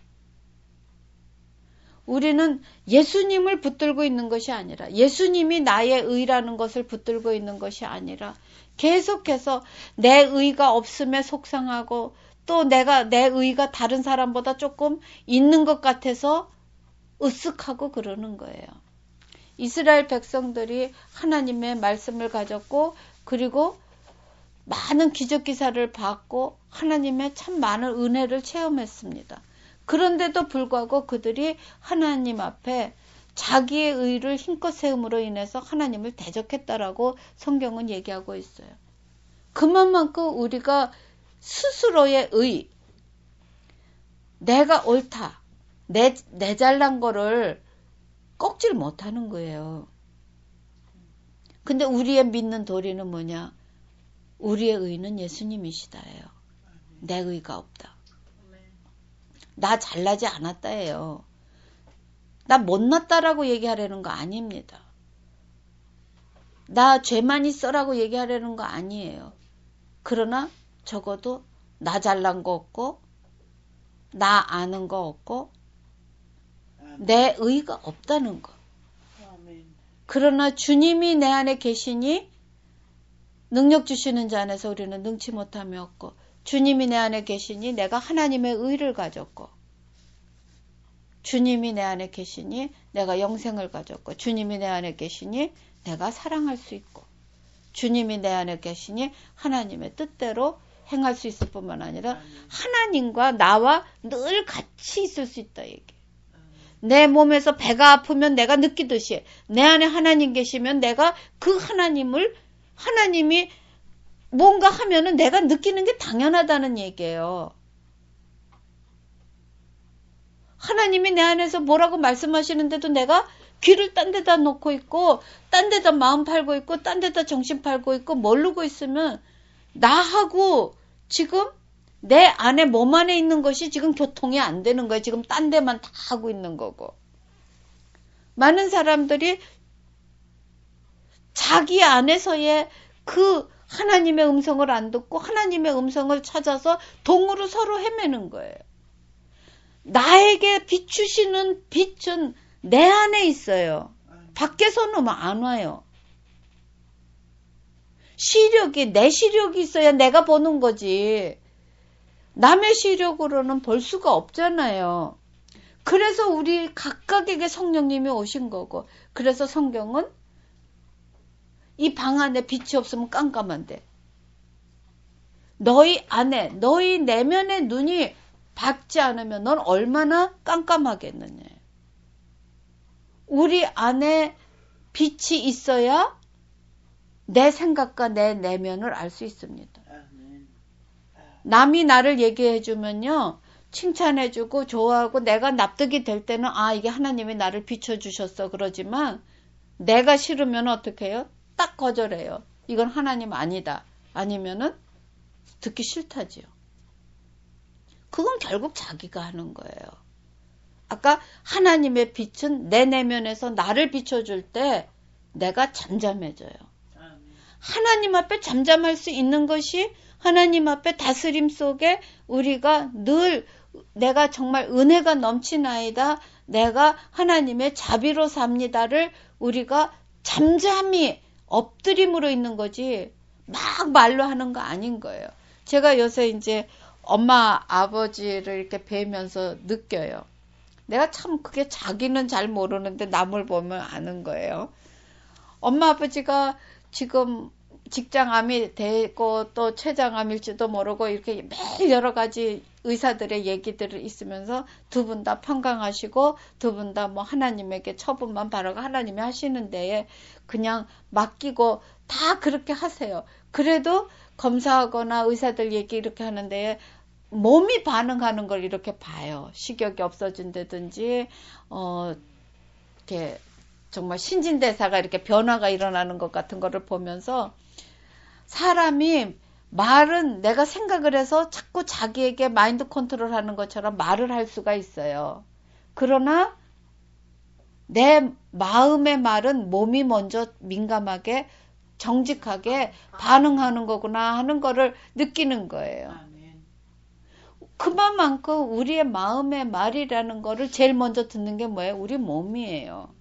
우리는 예수님을 붙들고 있는 것이 아니라, 예수님이 나의 의라는 것을 붙들고 있는 것이 아니라, 계속해서 내 의가 없음에 속상하고, 또 내 의가 다른 사람보다 조금 있는 것 같아서 으쓱하고 그러는 거예요. 이스라엘 백성들이 하나님의 말씀을 가졌고, 그리고 많은 기적기사를 받고 하나님의 참 많은 은혜를 체험했습니다. 그런데도 불구하고 그들이 하나님 앞에 자기의 의를 힘껏 세움으로 인해서 하나님을 대적했다라고 성경은 얘기하고 있어요. 그만큼 우리가 스스로의 의, 내가 옳다, 내 잘난 거를 꺾질 못하는 거예요. 근데 우리의 믿는 도리는 뭐냐? 우리의 의는 예수님이시다예요. 내 의가 없다. 나 잘나지 않았다예요. 나 못났다라고 얘기하려는 거 아닙니다. 나 죄만 있어라고 얘기하려는 거 아니에요. 그러나 적어도 나 잘난 거 없고, 나 아는 거 없고, 내 의가 없다는 거. 그러나 주님이 내 안에 계시니 능력 주시는 자 안에서 우리는 능치 못함이 없고, 주님이 내 안에 계시니 내가 하나님의 의를 가졌고, 주님이 내 안에 계시니 내가 영생을 가졌고, 주님이 내 안에 계시니 내가 사랑할 수 있고, 주님이 내 안에 계시니 하나님의 뜻대로 행할 수 있을 뿐만 아니라 하나님과 나와 늘 같이 있을 수 있다 얘기해. 내 몸에서 배가 아프면 내가 느끼듯이 내 안에 하나님 계시면 내가 그 하나님이 뭔가 하면은 내가 느끼는 게 당연하다는 얘기예요. 하나님이 내 안에서 뭐라고 말씀하시는데도 내가 귀를 딴 데다 놓고 있고, 딴 데다 마음 팔고 있고, 딴 데다 정신 팔고 있고, 모르고 있으면 나하고 지금 내 안에 몸 안에 있는 것이 지금 교통이 안 되는 거예요. 지금 딴 데만 다 하고 있는 거고. 많은 사람들이 자기 안에서의 그 하나님의 음성을 안 듣고 하나님의 음성을 찾아서 동으로 서로 헤매는 거예요. 나에게 비추시는 빛은 내 안에 있어요. 밖에서는 안 와요. 내 시력이 있어야 내가 보는 거지. 남의 시력으로는 볼 수가 없잖아요. 그래서 우리 각각에게 성령님이 오신 거고, 그래서 성경은 이 방 안에 빛이 없으면 깜깜한데, 너희 안에, 너희 내면의 눈이 밝지 않으면 넌 얼마나 깜깜하겠느냐. 우리 안에 빛이 있어야 내 생각과 내 내면을 알 수 있습니다. 남이 나를 얘기해주면요, 칭찬해주고 좋아하고 내가 납득이 될 때는 이게 하나님이 나를 비춰주셨어 그러지만, 내가 싫으면 어떻게 해요? 딱 거절해요. 이건 하나님 아니다. 아니면은 듣기 싫다지요. 그건 결국 자기가 하는 거예요. 아까 하나님의 빛은 내 내면에서 나를 비춰줄 때 내가 잠잠해져요. 하나님 앞에 잠잠할 수 있는 것이 하나님 앞에 다스림 속에 우리가 늘 내가 정말 은혜가 넘치나이다, 내가 하나님의 자비로 삽니다를 우리가 잠잠히 엎드림으로 있는 거지 막 말로 하는 거 아닌 거예요. 제가 요새 이제 엄마 아버지를 이렇게 뵈면서 느껴요. 내가 참 그게 자기는 잘 모르는데 남을 보면 아는 거예요. 엄마 아버지가 지금 직장암이 되고 또 췌장암일지도 모르고 이렇게 매일 여러 가지 의사들의 얘기들을 있으면서 두 분 다 평강하시고 두 분 다 뭐 하나님에게 처분만 바라고 하나님이 하시는 데에 그냥 맡기고 다 그렇게 하세요. 그래도 검사하거나 의사들 얘기 이렇게 하는 데에 몸이 반응하는 걸 이렇게 봐요. 식욕이 없어진다든지 이렇게 정말 신진대사가 이렇게 변화가 일어나는 것 같은 거를 보면서 사람이 말은 내가 생각을 해서 자꾸 자기에게 마인드 컨트롤 하는 것처럼 말을 할 수가 있어요. 그러나 내 마음의 말은 몸이 먼저 민감하게 정직하게 반응하는 거구나 하는 거를 느끼는 거예요. 그만큼 우리의 마음의 말이라는 거를 제일 먼저 듣는 게 뭐예요? 우리 몸이에요.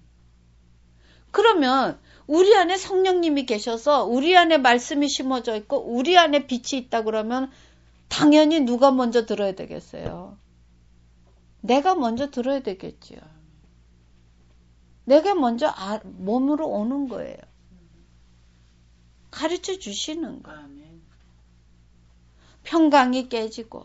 그러면 우리 안에 성령님이 계셔서 우리 안에 말씀이 심어져 있고 우리 안에 빛이 있다 그러면 당연히 누가 먼저 들어야 되겠어요? 내가 먼저 들어야 되겠지요. 내가 먼저 몸으로 오는 거예요. 가르쳐 주시는 거. 평강이 깨지고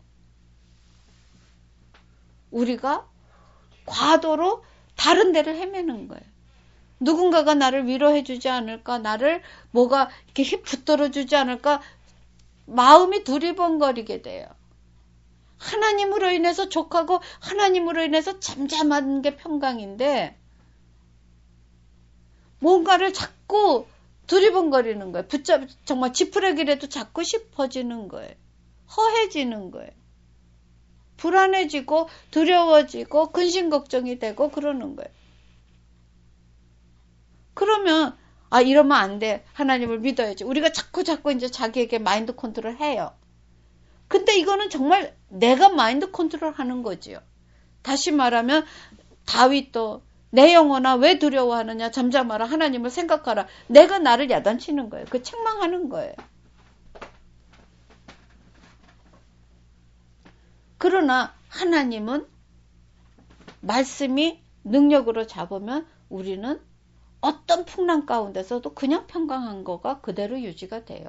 우리가 과도로 다른 데를 헤매는 거예요. 누군가가 나를 위로해 주지 않을까, 나를 뭐가 이렇게 휩 붙들어 주지 않을까, 마음이 두리번거리게 돼요. 하나님으로 인해서 족하고 하나님으로 인해서 잠잠한 게 평강인데 뭔가를 자꾸 두리번거리는 거예요. 정말 지푸라기라도 잡고 싶어지는 거예요. 허해지는 거예요. 불안해지고 두려워지고 근심 걱정이 되고 그러는 거예요. 그러면 이러면 안 돼. 하나님을 믿어야지. 우리가 자꾸 이제 자기에게 마인드 컨트롤 해요. 근데 이거는 정말 내가 마인드 컨트롤 하는 거지요. 다시 말하면 다윗도 내 영혼아 왜 두려워하느냐 잠잠하라 하나님을 생각하라. 내가 나를 야단치는 거예요. 그 책망하는 거예요. 그러나 하나님은 말씀이 능력으로 잡으면 우리는 어떤 풍랑 가운데서도 그냥 평강한 거가 그대로 유지가 돼요.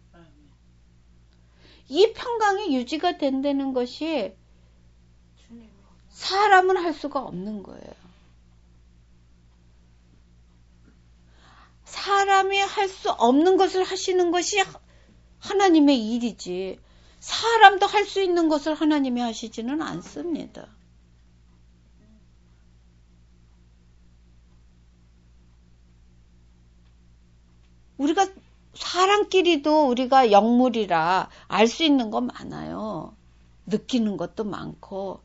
이 평강이 유지가 된다는 것이 사람은 할 수가 없는 거예요. 사람이 할 수 없는 것을 하시는 것이 하나님의 일이지. 사람도 할 수 있는 것을 하나님이 하시지는 않습니다. 우리가 사람끼리도 우리가 영물이라 알 수 있는 거 많아요. 느끼는 것도 많고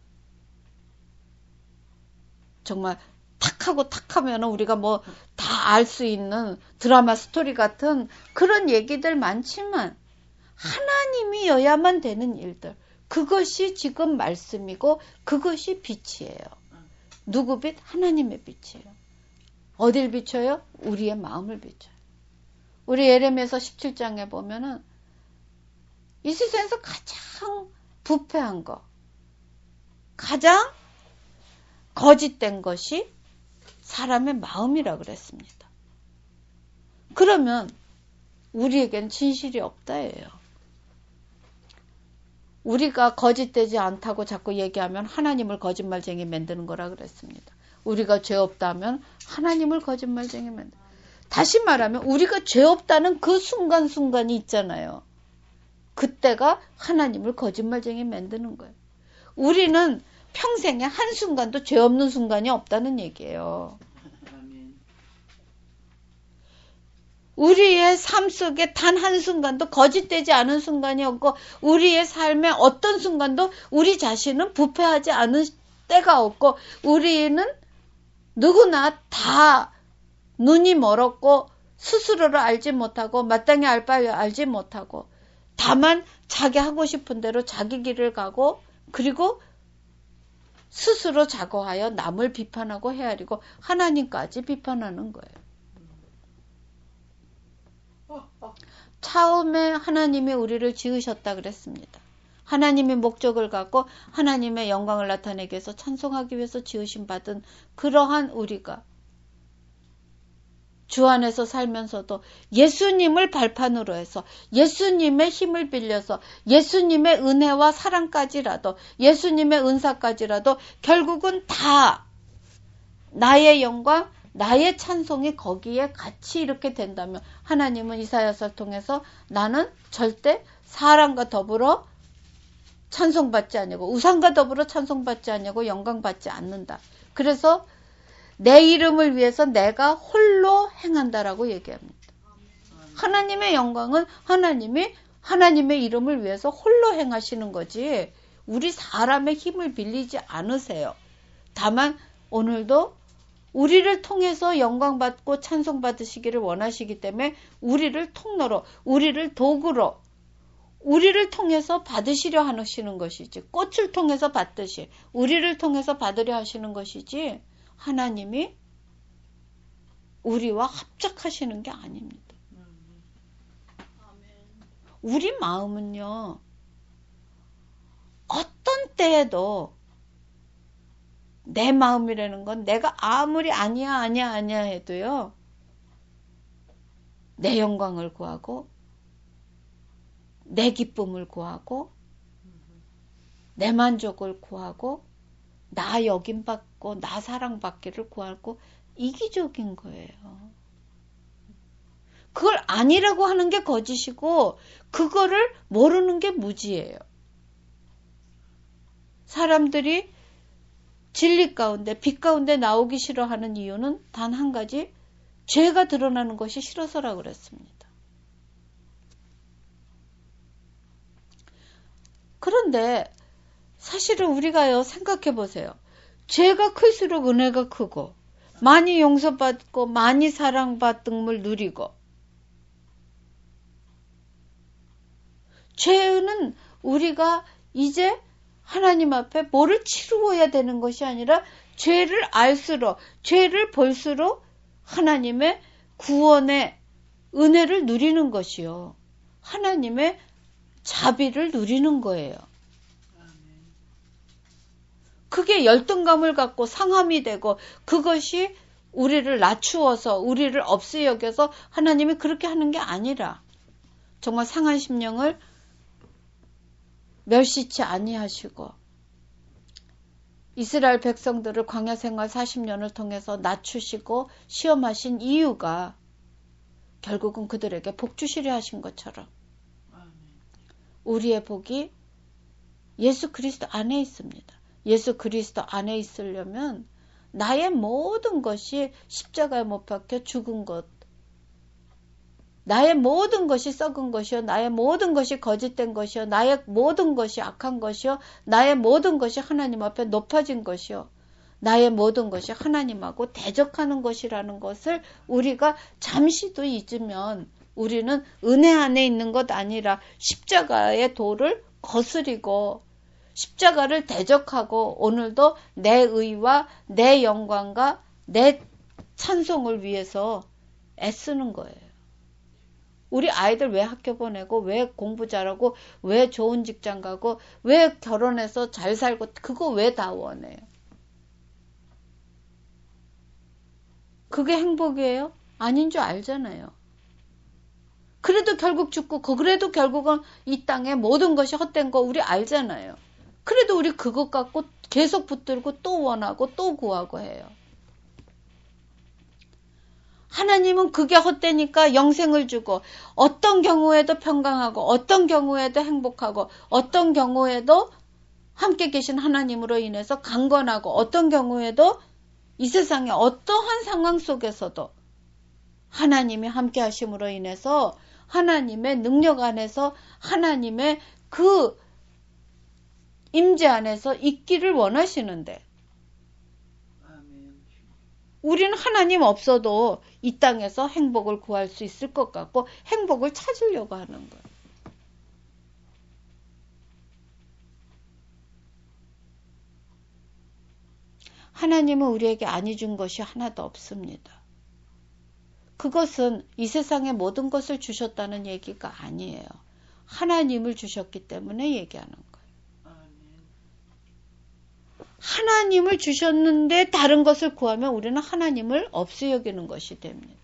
정말 탁하고 탁하면 우리가 뭐 다 알 수 있는 드라마 스토리 같은 그런 얘기들 많지만 하나님이어야만 되는 일들 그것이 지금 말씀이고 그것이 빛이에요. 누구 빛? 하나님의 빛이에요. 어딜 비춰요? 우리의 마음을 비춰요. 우리 예레미야서 17장에 보면은 이 세상에서 가장 부패한 거, 가장 거짓된 것이 사람의 마음이라 그랬습니다. 그러면 우리에겐 진실이 없다예요. 우리가 거짓되지 않다고 자꾸 얘기하면 하나님을 거짓말쟁이 만드는 거라 그랬습니다. 우리가 죄 없다면 하나님을 거짓말쟁이 만드는 다시 말하면 우리가 죄 없다는 그 순간순간이 있잖아요. 그때가 하나님을 거짓말쟁이 만드는 거예요. 우리는 평생에 한순간도 죄 없는 순간이 없다는 얘기예요. 우리의 삶 속에 단 한순간도 거짓되지 않은 순간이 없고 우리의 삶의 어떤 순간도 우리 자신은 부패하지 않은 때가 없고 우리는 누구나 다 눈이 멀었고 스스로를 알지 못하고 마땅히 알 바를 알지 못하고 다만 자기 하고 싶은 대로 자기 길을 가고 그리고 스스로 자고하여 남을 비판하고 헤아리고 하나님까지 비판하는 거예요. 처음에 하나님이 우리를 지으셨다 그랬습니다. 하나님의 목적을 갖고 하나님의 영광을 나타내기 위해서 찬송하기 위해서 지으심 받은 그러한 우리가 주 안에서 살면서도 예수님을 발판으로 해서 예수님의 힘을 빌려서 예수님의 은혜와 사랑까지라도 예수님의 은사까지라도 결국은 다 나의 영광, 나의 찬송이 거기에 같이 이렇게 된다면 하나님은 이사야서를 통해서 나는 절대 사람과 더불어 찬송받지 않냐고 우상과 더불어 찬송받지 않냐고 영광받지 않는다. 그래서 내 이름을 위해서 내가 홀로 행한다라고 얘기합니다. 하나님의 영광은 하나님이 하나님의 이름을 위해서 홀로 행하시는 거지 우리 사람의 힘을 빌리지 않으세요. 다만 오늘도 우리를 통해서 영광받고 찬송받으시기를 원하시기 때문에 우리를 통로로 우리를 도구로 우리를 통해서 받으시려 하시는 것이지 꽃을 통해서 받듯이 우리를 통해서 받으려 하시는 것이지 하나님이 우리와 합작하시는 게 아닙니다. 우리 마음은요, 어떤 때에도 내 마음이라는 건 내가 아무리 아니야 해도요, 내 영광을 구하고, 내 기쁨을 구하고, 내 만족을 구하고, 나 여김받고 나 사랑받기를 구하고 이기적인 거예요. 그걸 아니라고 하는 게 거짓이고 그거를 모르는 게 무지예요. 사람들이 진리 가운데 빛 가운데 나오기 싫어하는 이유는 단 한 가지 죄가 드러나는 것이 싫어서라고 그랬습니다. 그런데 사실은 우리가요 생각해 보세요. 죄가 클수록 은혜가 크고 많이 용서받고 많이 사랑받음을 누리고 죄는 우리가 이제 하나님 앞에 뭐를 치루어야 되는 것이 아니라 죄를 알수록, 죄를 볼수록 하나님의 구원의 은혜를 누리는 것이요. 하나님의 자비를 누리는 거예요. 그게 열등감을 갖고 상함이 되고 그것이 우리를 낮추어서 우리를 없이 여겨서 하나님이 그렇게 하는 게 아니라 정말 상한 심령을 멸시치 아니하시고 이스라엘 백성들을 광야 생활 40년을 통해서 낮추시고 시험하신 이유가 결국은 그들에게 복 주시려 하신 것처럼 우리의 복이 예수 그리스도 안에 있습니다. 예수 그리스도 안에 있으려면 나의 모든 것이 십자가에 못 박혀 죽은 것, 나의 모든 것이 썩은 것이요, 나의 모든 것이 거짓된 것이요, 나의 모든 것이 악한 것이요, 나의 모든 것이 하나님 앞에 높아진 것이요, 나의 모든 것이 하나님하고 대적하는 것이라는 것을 우리가 잠시도 잊으면 우리는 은혜 안에 있는 것 아니라 십자가의 도를 거스리고 십자가를 대적하고 오늘도 내 의와 내 영광과 내 찬송을 위해서 애쓰는 거예요. 우리 아이들 왜 학교 보내고 왜 공부 잘하고 왜 좋은 직장 가고 왜 결혼해서 잘 살고 그거 왜 다 원해요? 그게 행복이에요? 아닌 줄 알잖아요. 그래도 결국 죽고 그래도 결국은 이 땅에 모든 것이 헛된 거 우리 알잖아요. 그래도 우리 그것 갖고 계속 붙들고 또 원하고 또 구하고 해요. 하나님은 그게 헛되니까 영생을 주고 어떤 경우에도 평강하고 어떤 경우에도 행복하고 어떤 경우에도 함께 계신 하나님으로 인해서 강건하고 어떤 경우에도 이 세상의 어떠한 상황 속에서도 하나님이 함께 하심으로 인해서 하나님의 능력 안에서 하나님의 그 임재 안에서 있기를 원하시는데 우리는 하나님 없어도 이 땅에서 행복을 구할 수 있을 것 같고 행복을 찾으려고 하는 거예요. 하나님은 우리에게 아니 준 것이 하나도 없습니다. 그것은 이 세상의 모든 것을 주셨다는 얘기가 아니에요. 하나님을 주셨기 때문에 얘기하는 거예요. 하나님을 주셨는데 다른 것을 구하면 우리는 하나님을 없이 여기는 것이 됩니다.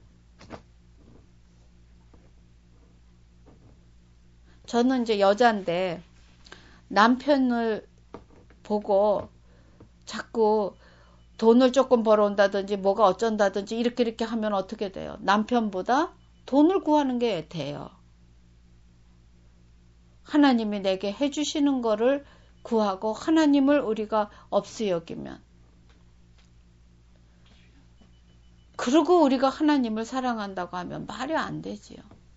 저는 이제 여자인데 남편을 보고 자꾸 돈을 조금 벌어온다든지 뭐가 어쩐다든지 이렇게 하면 어떻게 돼요? 남편보다 돈을 구하는 게 돼요. 하나님이 내게 해주시는 거를 구하고 하나님을 우리가 없이 여기면 그리고 우리가 하나님을 사랑한다고 하면 말이 안 되지요.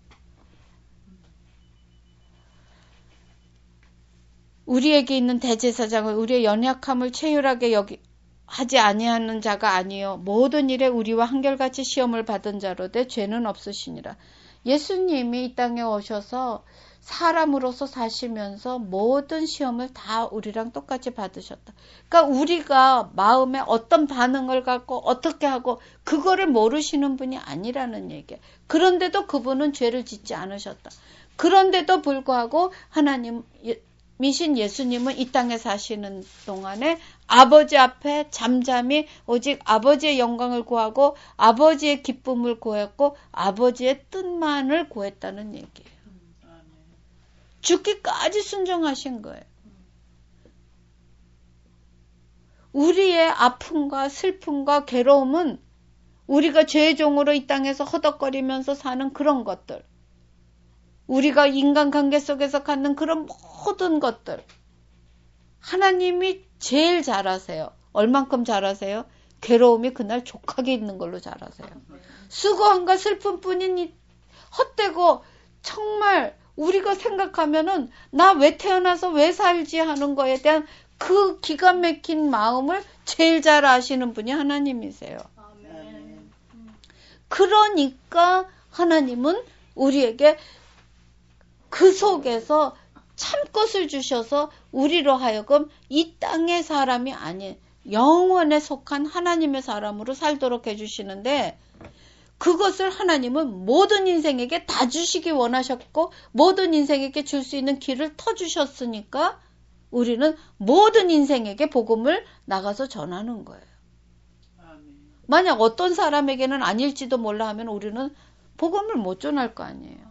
우리에게 있는 대제사장은 우리의 연약함을 체휼하게 하지 아니하는 자가 아니요 모든 일에 우리와 한결같이 시험을 받은 자로되 죄는 없으시니라. 예수님이 이 땅에 오셔서 사람으로서 사시면서 모든 시험을 다 우리랑 똑같이 받으셨다. 그러니까 우리가 마음에 어떤 반응을 갖고 어떻게 하고 그거를 모르시는 분이 아니라는 얘기예요. 그런데도 그분은 죄를 짓지 않으셨다. 그런데도 불구하고 하나님이신 예수님은 이 땅에 사시는 동안에 아버지 앞에 잠잠히 오직 아버지의 영광을 구하고 아버지의 기쁨을 구했고 아버지의 뜻만을 구했다는 얘기예요. 죽기까지 순종하신 거예요. 우리의 아픔과 슬픔과 괴로움은 우리가 죄의 종으로 이 땅에서 허덕거리면서 사는 그런 것들, 우리가 인간관계 속에서 갖는 그런 모든 것들, 하나님이 제일 잘 아세요. 얼만큼 잘 아세요? 괴로움이 그날 족하게 있는 걸로 잘 아세요. 수고함과 슬픔뿐인 헛되고 정말 우리가 생각하면은 나 왜 태어나서 왜 살지 하는 거에 대한 그 기가 막힌 마음을 제일 잘 아시는 분이 하나님이세요. 아멘. 그러니까 하나님은 우리에게 그 속에서 참것을 주셔서 우리로 하여금 이 땅의 사람이 아닌 영원에 속한 하나님의 사람으로 살도록 해주시는데, 그것을 하나님은 모든 인생에게 다 주시기 원하셨고 모든 인생에게 줄 수 있는 길을 터주셨으니까 우리는 모든 인생에게 복음을 나가서 전하는 거예요. 만약 어떤 사람에게는 아닐지도 몰라 하면 우리는 복음을 못 전할 거 아니에요.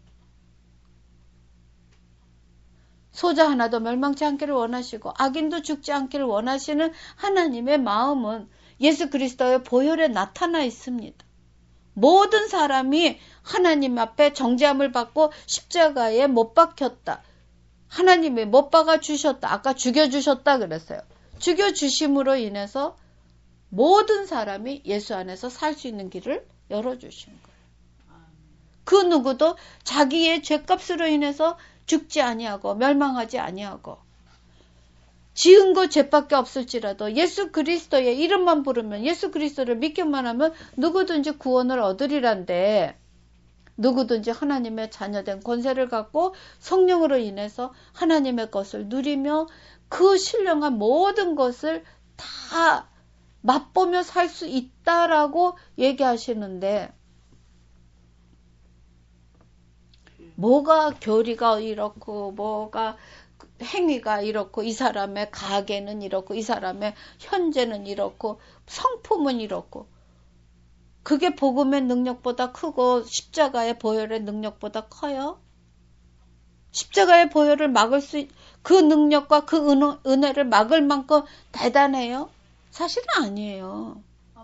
소자 하나도 멸망치 않기를 원하시고 악인도 죽지 않기를 원하시는 하나님의 마음은 예수 그리스도의 보혈에 나타나 있습니다. 모든 사람이 하나님 앞에 정죄함을 받고 십자가에 못 박혔다. 하나님이 못 박아 주셨다. 아까 죽여주셨다 그랬어요. 죽여주심으로 인해서 모든 사람이 예수 안에서 살 수 있는 길을 열어주신 거예요. 그 누구도 자기의 죄값으로 인해서 죽지 아니하고 멸망하지 아니하고 지은 것 죄밖에 없을지라도 예수 그리스도의 이름만 부르면 예수 그리스도를 믿기만 하면 누구든지 구원을 얻으리란데, 누구든지 하나님의 자녀된 권세를 갖고 성령으로 인해서 하나님의 것을 누리며 그 신령한 모든 것을 다 맛보며 살 수 있다라고 얘기하시는데, 뭐가 교리가 이렇고 뭐가 행위가 이렇고 이 사람의 가계는 이렇고 이 사람의 현재는 이렇고 성품은 이렇고, 그게 복음의 능력보다 크고 십자가의 보혈의 능력보다 커요? 십자가의 보혈을 막을 수, 그 능력과 그 은혜를 막을 만큼 대단해요? 사실은 아니에요.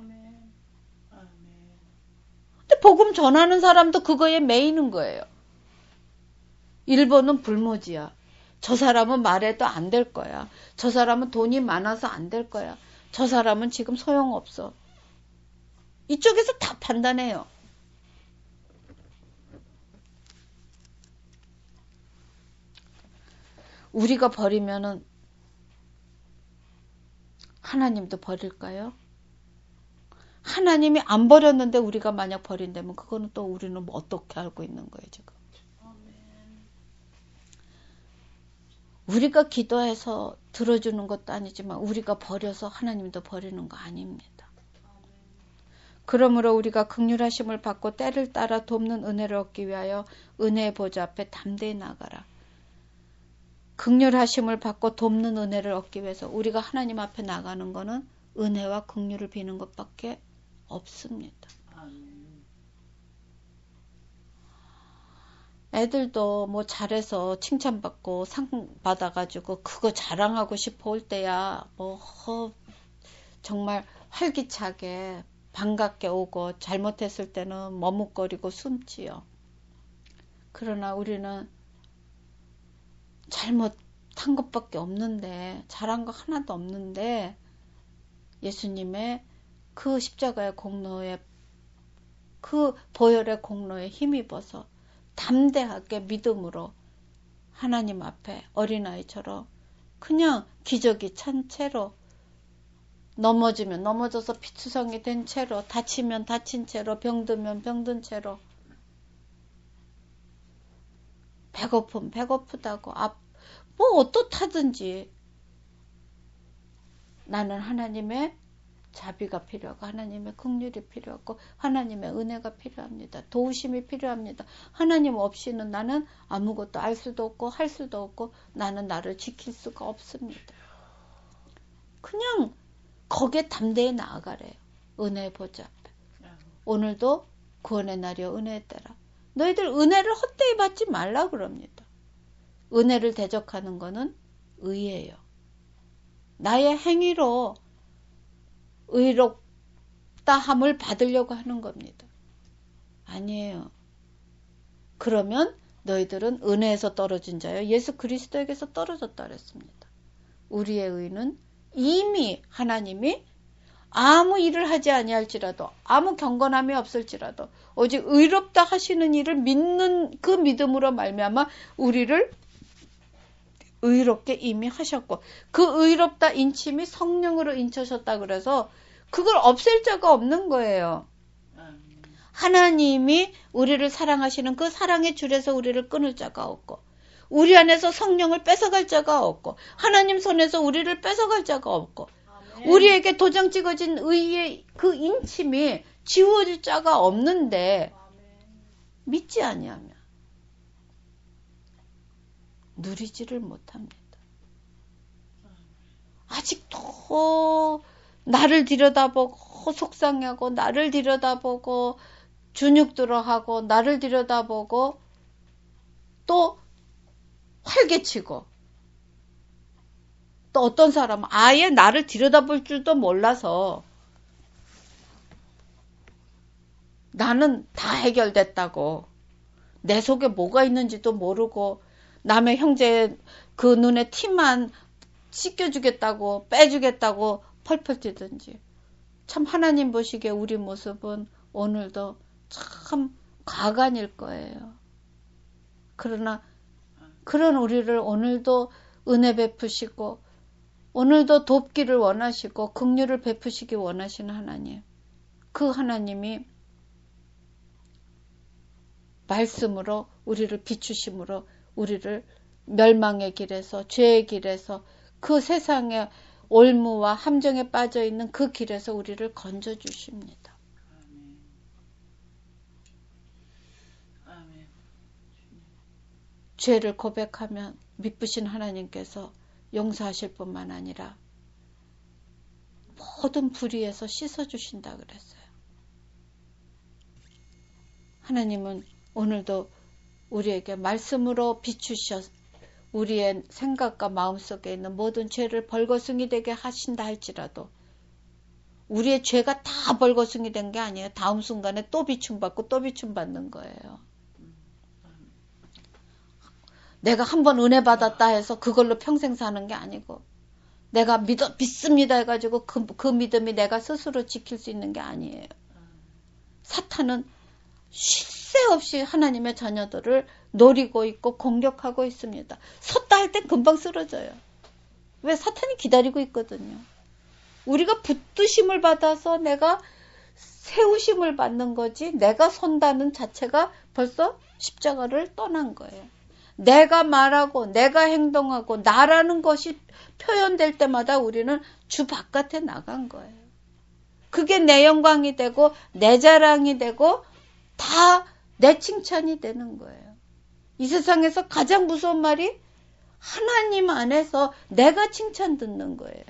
근데 복음 전하는 사람도 그거에 매이는 거예요. 일본은 불모지야. 저 사람은 말해도 안 될 거야. 저 사람은 돈이 많아서 안 될 거야. 저 사람은 지금 소용없어. 이쪽에서 다 판단해요. 우리가 버리면은 하나님도 버릴까요? 하나님이 안 버렸는데 우리가 만약 버린다면 그거는 또 우리는 뭐 어떻게 알고 있는 거예요, 지금? 우리가 기도해서 들어주는 것도 아니지만 우리가 버려서 하나님도 버리는 거 아닙니다. 그러므로 우리가 긍휼하심을 받고 때를 따라 돕는 은혜를 얻기 위하여 은혜의 보좌 앞에 담대히 나가라. 긍휼하심을 받고 돕는 은혜를 얻기 위해서 우리가 하나님 앞에 나가는 거는 은혜와 긍휼을 비는 것밖에 없습니다. 애들도 뭐 잘해서 칭찬받고 상 받아가지고 그거 자랑하고 싶어 올 때야 뭐 정말 활기차게 반갑게 오고, 잘못했을 때는 머뭇거리고 숨지요. 그러나 우리는 잘못한 것밖에 없는데, 잘한 거 하나도 없는데 예수님의 그 십자가의 공로에, 그 보혈의 공로에 힘입어서 담대하게 믿음으로 하나님 앞에 어린아이처럼 그냥 기저귀 찬 채로, 넘어지면 넘어져서 피투성이 된 채로, 다치면 다친 채로, 병들면 병든 채로, 배고프면 배고프다고, 뭐 어떻다든지 나는 하나님의 자비가 필요하고 하나님의 긍휼이 필요하고 하나님의 은혜가 필요합니다. 도우심이 필요합니다. 하나님 없이는 나는 아무것도 알 수도 없고 할 수도 없고 나는 나를 지킬 수가 없습니다. 그냥 거기에 담대히 나아가래요. 은혜의 보좌 앞에. 오늘도 구원의 날이여 은혜의 때라. 너희들 은혜를 헛되이 받지 말라 그럽니다. 은혜를 대적하는 거는 의예요. 나의 행위로 의롭다함을 받으려고 하는 겁니다. 아니에요. 그러면 너희들은 은혜에서 떨어진 자요, 예수 그리스도에게서 떨어졌다 그랬습니다. 우리의 의는 이미 하나님이 아무 일을 하지 아니할지라도, 아무 경건함이 없을지라도 오직 의롭다 하시는 일을 믿는 그 믿음으로 말미암아 우리를 의롭게 이미 하셨고, 그 의롭다 인침이 성령으로 인쳐셨다 그래서 그걸 없앨 자가 없는 거예요. 하나님이 우리를 사랑하시는 그 사랑의 줄에서 우리를 끊을 자가 없고, 우리 안에서 성령을 뺏어갈 자가 없고 하나님 손에서 우리를 뺏어갈 자가 없고 우리에게 도장 찍어진 의의 그 인침이 지워질 자가 없는데 믿지 아니하면 누리지를 못합니다. 아직도 나를 들여다보고 속상해하고 나를 들여다보고 주눅들어하고 나를 들여다보고 또 활개치고 또 어떤 사람은 아예 나를 들여다볼 줄도 몰라서 나는 다 해결됐다고 내 속에 뭐가 있는지도 모르고 남의 형제 그 눈에 티만 씻겨주겠다고 빼주겠다고 펄펄 뛰든지 참 하나님 보시기에 우리 모습은 오늘도 참 가관일 거예요. 그러나 그런 우리를 오늘도 은혜 베푸시고 오늘도 돕기를 원하시고 긍휼을 베푸시기 원하시는 하나님, 그 하나님이 말씀으로 우리를 비추심으로 우리를 멸망의 길에서 죄의 길에서 그 세상의 올무와 함정에 빠져 있는 그 길에서 우리를 건져 주십니다. 아멘. 죄를 고백하면 미쁘신 하나님께서 용서하실 뿐만 아니라 모든 불의에서 씻어주신다 그랬어요. 하나님은 오늘도 우리에게 말씀으로 비추셔 우리의 생각과 마음속에 있는 모든 죄를 벌거숭이 되게 하신다 할지라도 우리의 죄가 다 벌거숭이 된 게 아니에요. 다음 순간에 또 비춤받고 또 비춤받는 거예요. 내가 한번 은혜 받았다 해서 그걸로 평생 사는 게 아니고 내가 믿습니다 해가지고 그 믿음이 내가 스스로 지킬 수 있는 게 아니에요. 사탄은 쉴 새 없이 하나님의 자녀들을 노리고 있고 공격하고 있습니다. 섰다 할 땐 금방 쓰러져요. 왜? 사탄이 기다리고 있거든요. 우리가 붙드심을 받아서 내가 세우심을 받는 거지 내가 선다는 자체가 벌써 십자가를 떠난 거예요. 내가 말하고 내가 행동하고 나라는 것이 표현될 때마다 우리는 주 바깥에 나간 거예요. 그게 내 영광이 되고 내 자랑이 되고 다 내 칭찬이 되는 거예요. 이 세상에서 가장 무서운 말이 하나님 안에서 내가 칭찬 듣는 거예요.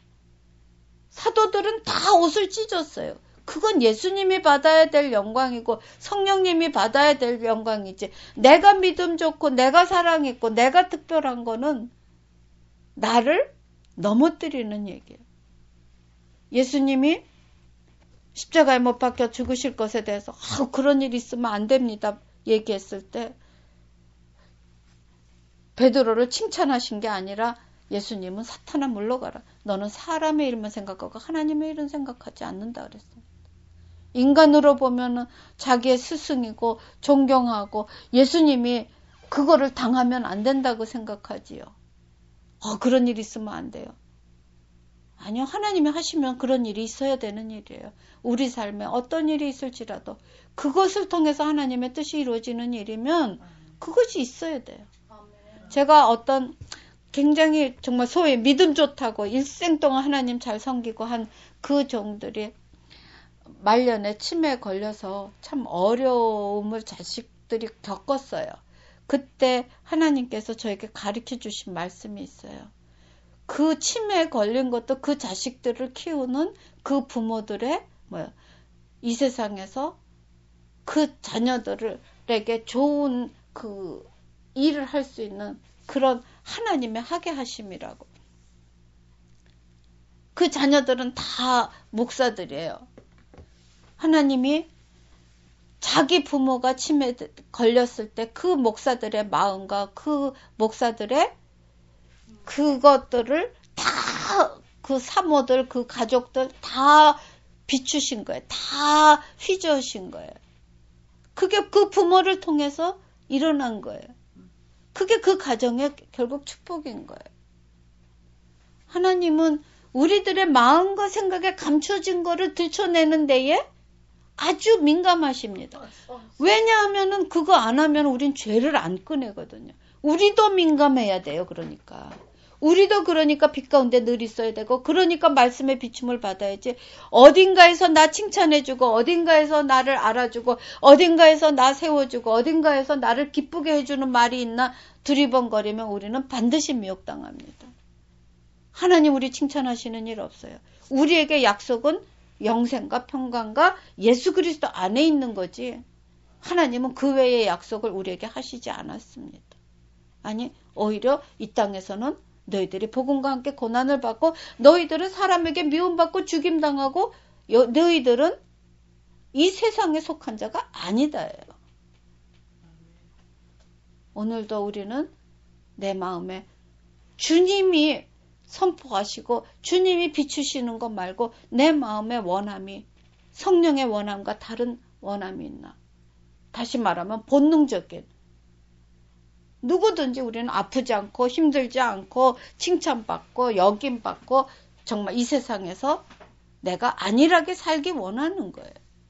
사도들은 다 옷을 찢었어요. 그건 예수님이 받아야 될 영광이고 성령님이 받아야 될 영광이지 내가 믿음 좋고 내가 사랑했고 내가 특별한 거는 나를 넘어뜨리는 얘기예요. 예수님이 십자가에 못 박혀 죽으실 것에 대해서 그런 일 있으면 안 됩니다 얘기했을 때 베드로를 칭찬하신 게 아니라 예수님은 사탄아 물러가라. 너는 사람의 일만 생각하고 하나님의 일은 생각하지 않는다 그랬습니다. 인간으로 보면은 자기의 스승이고 존경하고 예수님이 그거를 당하면 안 된다고 생각하지요. 그런 일 있으면 안 돼요. 아니요. 하나님이 하시면 그런 일이 있어야 되는 일이에요. 우리 삶에 어떤 일이 있을지라도 그것을 통해서 하나님의 뜻이 이루어지는 일이면 그것이 있어야 돼요. 제가 어떤 굉장히 정말 소위 믿음 좋다고 일생 동안 하나님 잘 섬기고 한 그 종들이 말년에 치매에 걸려서 참 어려움을 자식들이 겪었어요. 그때 하나님께서 저에게 가르쳐 주신 말씀이 있어요. 그 치매에 걸린 것도 그 자식들을 키우는 그 부모들의 이 세상에서 그 자녀들에게 좋은 그 일을 할 수 있는 그런 하나님의 하게 하심이라고. 그 자녀들은 다 목사들이에요. 하나님이 자기 부모가 치매에 걸렸을 때 그 목사들의 마음과 그 목사들의 그것들을 다 그 사모들, 그 가족들 다 비추신 거예요. 다 휘저으신 거예요. 그게 그 부모를 통해서 일어난 거예요. 그게 그 가정의 결국 축복인 거예요. 하나님은 우리들의 마음과 생각에 감춰진 거를 들춰내는 데에 아주 민감하십니다. 왜냐하면은 그거 안 하면 우린 죄를 안 꺼내거든요. 우리도 민감해야 돼요. 그러니까. 우리도 그러니까 빛 가운데 늘 있어야 되고, 그러니까 말씀의 비춤을 받아야지. 어딘가에서 나 칭찬해주고, 어딘가에서 나를 알아주고, 어딘가에서 나 세워주고, 어딘가에서 나를 기쁘게 해주는 말이 있나 두리번거리면 우리는 반드시 미혹당합니다. 하나님 우리 칭찬하시는 일 없어요. 우리에게 약속은 영생과 평강과 예수 그리스도 안에 있는 거지. 하나님은 그 외의 약속을 우리에게 하시지 않았습니다. 아니, 오히려 이 땅에서는 너희들이 복음과 함께 고난을 받고, 너희들은 사람에게 미움받고 죽임당하고, 너희들은 이 세상에 속한 자가 아니다예요. 오늘도 우리는 내 마음에 주님이 선포하시고 주님이 비추시는 것 말고 내 마음의 원함이 성령의 원함과 다른 원함이 있나? 다시 말하면 본능적인, 누구든지 우리는 아프지 않고 힘들지 않고 칭찬받고 여김받고 정말 이 세상에서 내가 안일하게 살기 원하는 거예요.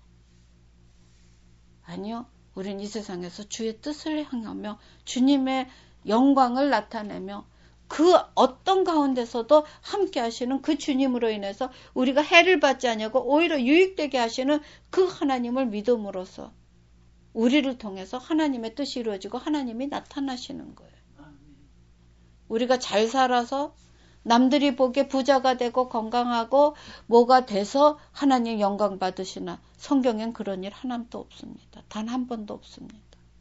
아니요. 우린 이 세상에서 주의 뜻을 행하며 주님의 영광을 나타내며 그 어떤 가운데서도 함께 하시는 그 주님으로 인해서 우리가 해를 받지 않냐고 오히려 유익되게 하시는 그 하나님을 믿음으로써 우리를 통해서 하나님의 뜻이 이루어지고 하나님이 나타나시는 거예요. 우리가 잘 살아서 남들이 보기에 부자가 되고 건강하고 뭐가 돼서 하나님 영광 받으시나? 성경엔 그런 일 하나도 없습니다. 단 한 번도 없습니다.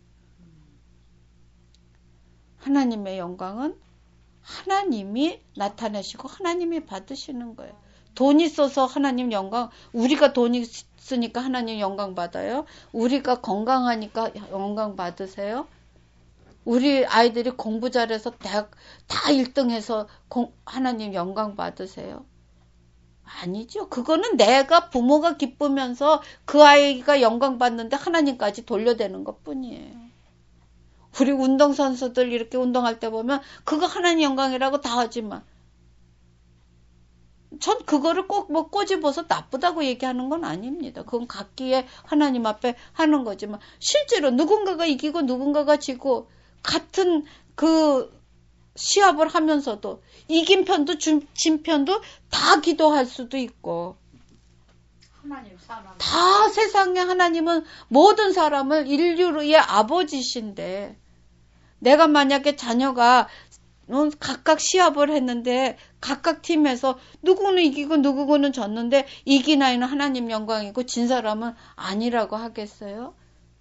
하나님의 영광은 하나님이 나타내시고 하나님이 받으시는 거예요. 돈 있어서 하나님 영광, 우리가 돈 있으니까 하나님 영광 받아요? 우리가 건강하니까 영광 받으세요? 우리 아이들이 공부 잘해서 대학 다 1등해서 하나님 영광 받으세요? 아니죠. 그거는 내가 부모가 기쁘면서 그 아이가 영광 받는데 하나님까지 돌려대는 것 뿐이에요. 우리 운동선수들 이렇게 운동할 때 보면 그거 하나님 영광이라고 다 하지만 전 그거를 꼭 뭐 꼬집어서 나쁘다고 얘기하는 건 아닙니다. 그건 각기의 하나님 앞에 하는 거지만 실제로 누군가가 이기고 누군가가 지고 같은 그 시합을 하면서도 이긴 편도 진 편도 다 기도할 수도 있고 다 세상에 하나님은 모든 사람을 인류의 아버지신데 내가 만약에 자녀가 각각 시합을 했는데 각각 팀에서 누구는 이기고 누구는 졌는데 이긴 아이는 하나님 영광이고 진 사람은 아니라고 하겠어요?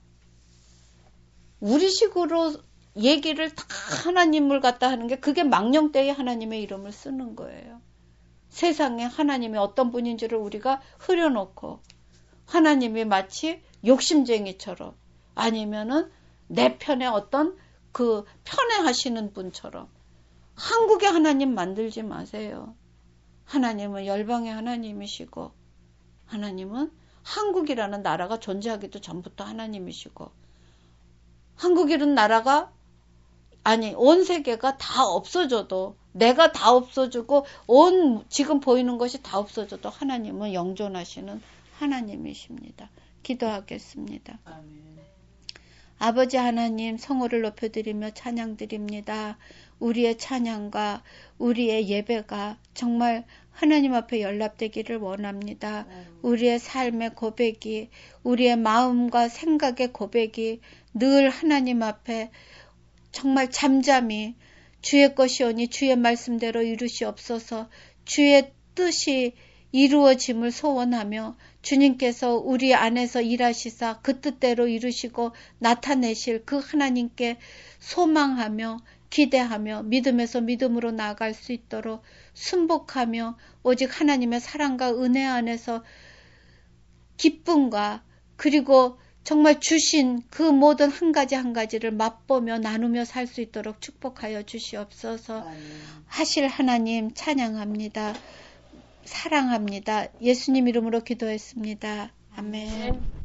우리식으로 얘기를 다 하나님을 갖다 하는 게 그게 망령되이 하나님의 이름을 쓰는 거예요. 세상에 하나님이 어떤 분인지를 우리가 흐려놓고 하나님이 마치 욕심쟁이처럼 아니면은 내 편에 어떤 그 편애하시는 분처럼 한국의 하나님 만들지 마세요. 하나님은 열방의 하나님이시고 하나님은 한국이라는 나라가 존재하기도 전부터 하나님이시고 한국이라는 나라가 아니 온 세계가 다 없어져도 내가 다 없어지고 온 지금 보이는 것이 다 없어져도 하나님은 영존하시는 하나님이십니다. 기도하겠습니다. 아멘. 아버지 하나님 성호를 높여드리며 찬양드립니다. 우리의 찬양과 우리의 예배가 정말 하나님 앞에 연락되기를 원합니다. 우리의 삶의 고백이 우리의 마음과 생각의 고백이 늘 하나님 앞에 정말 잠잠히 주의 것이오니 주의 말씀대로 이루시옵소서 주의 뜻이 이루어짐을 소원하며 주님께서 우리 안에서 일하시사 그 뜻대로 이루시고 나타내실 그 하나님께 소망하며 기대하며 믿음에서 믿음으로 나아갈 수 있도록 순복하며 오직 하나님의 사랑과 은혜 안에서 기쁨과 그리고 정말 주신 그 모든 한 가지 한 가지를 맛보며 나누며 살 수 있도록 축복하여 주시옵소서. 하실 하나님 찬양합니다. 사랑합니다. 예수님 이름으로 기도했습니다. 아멘.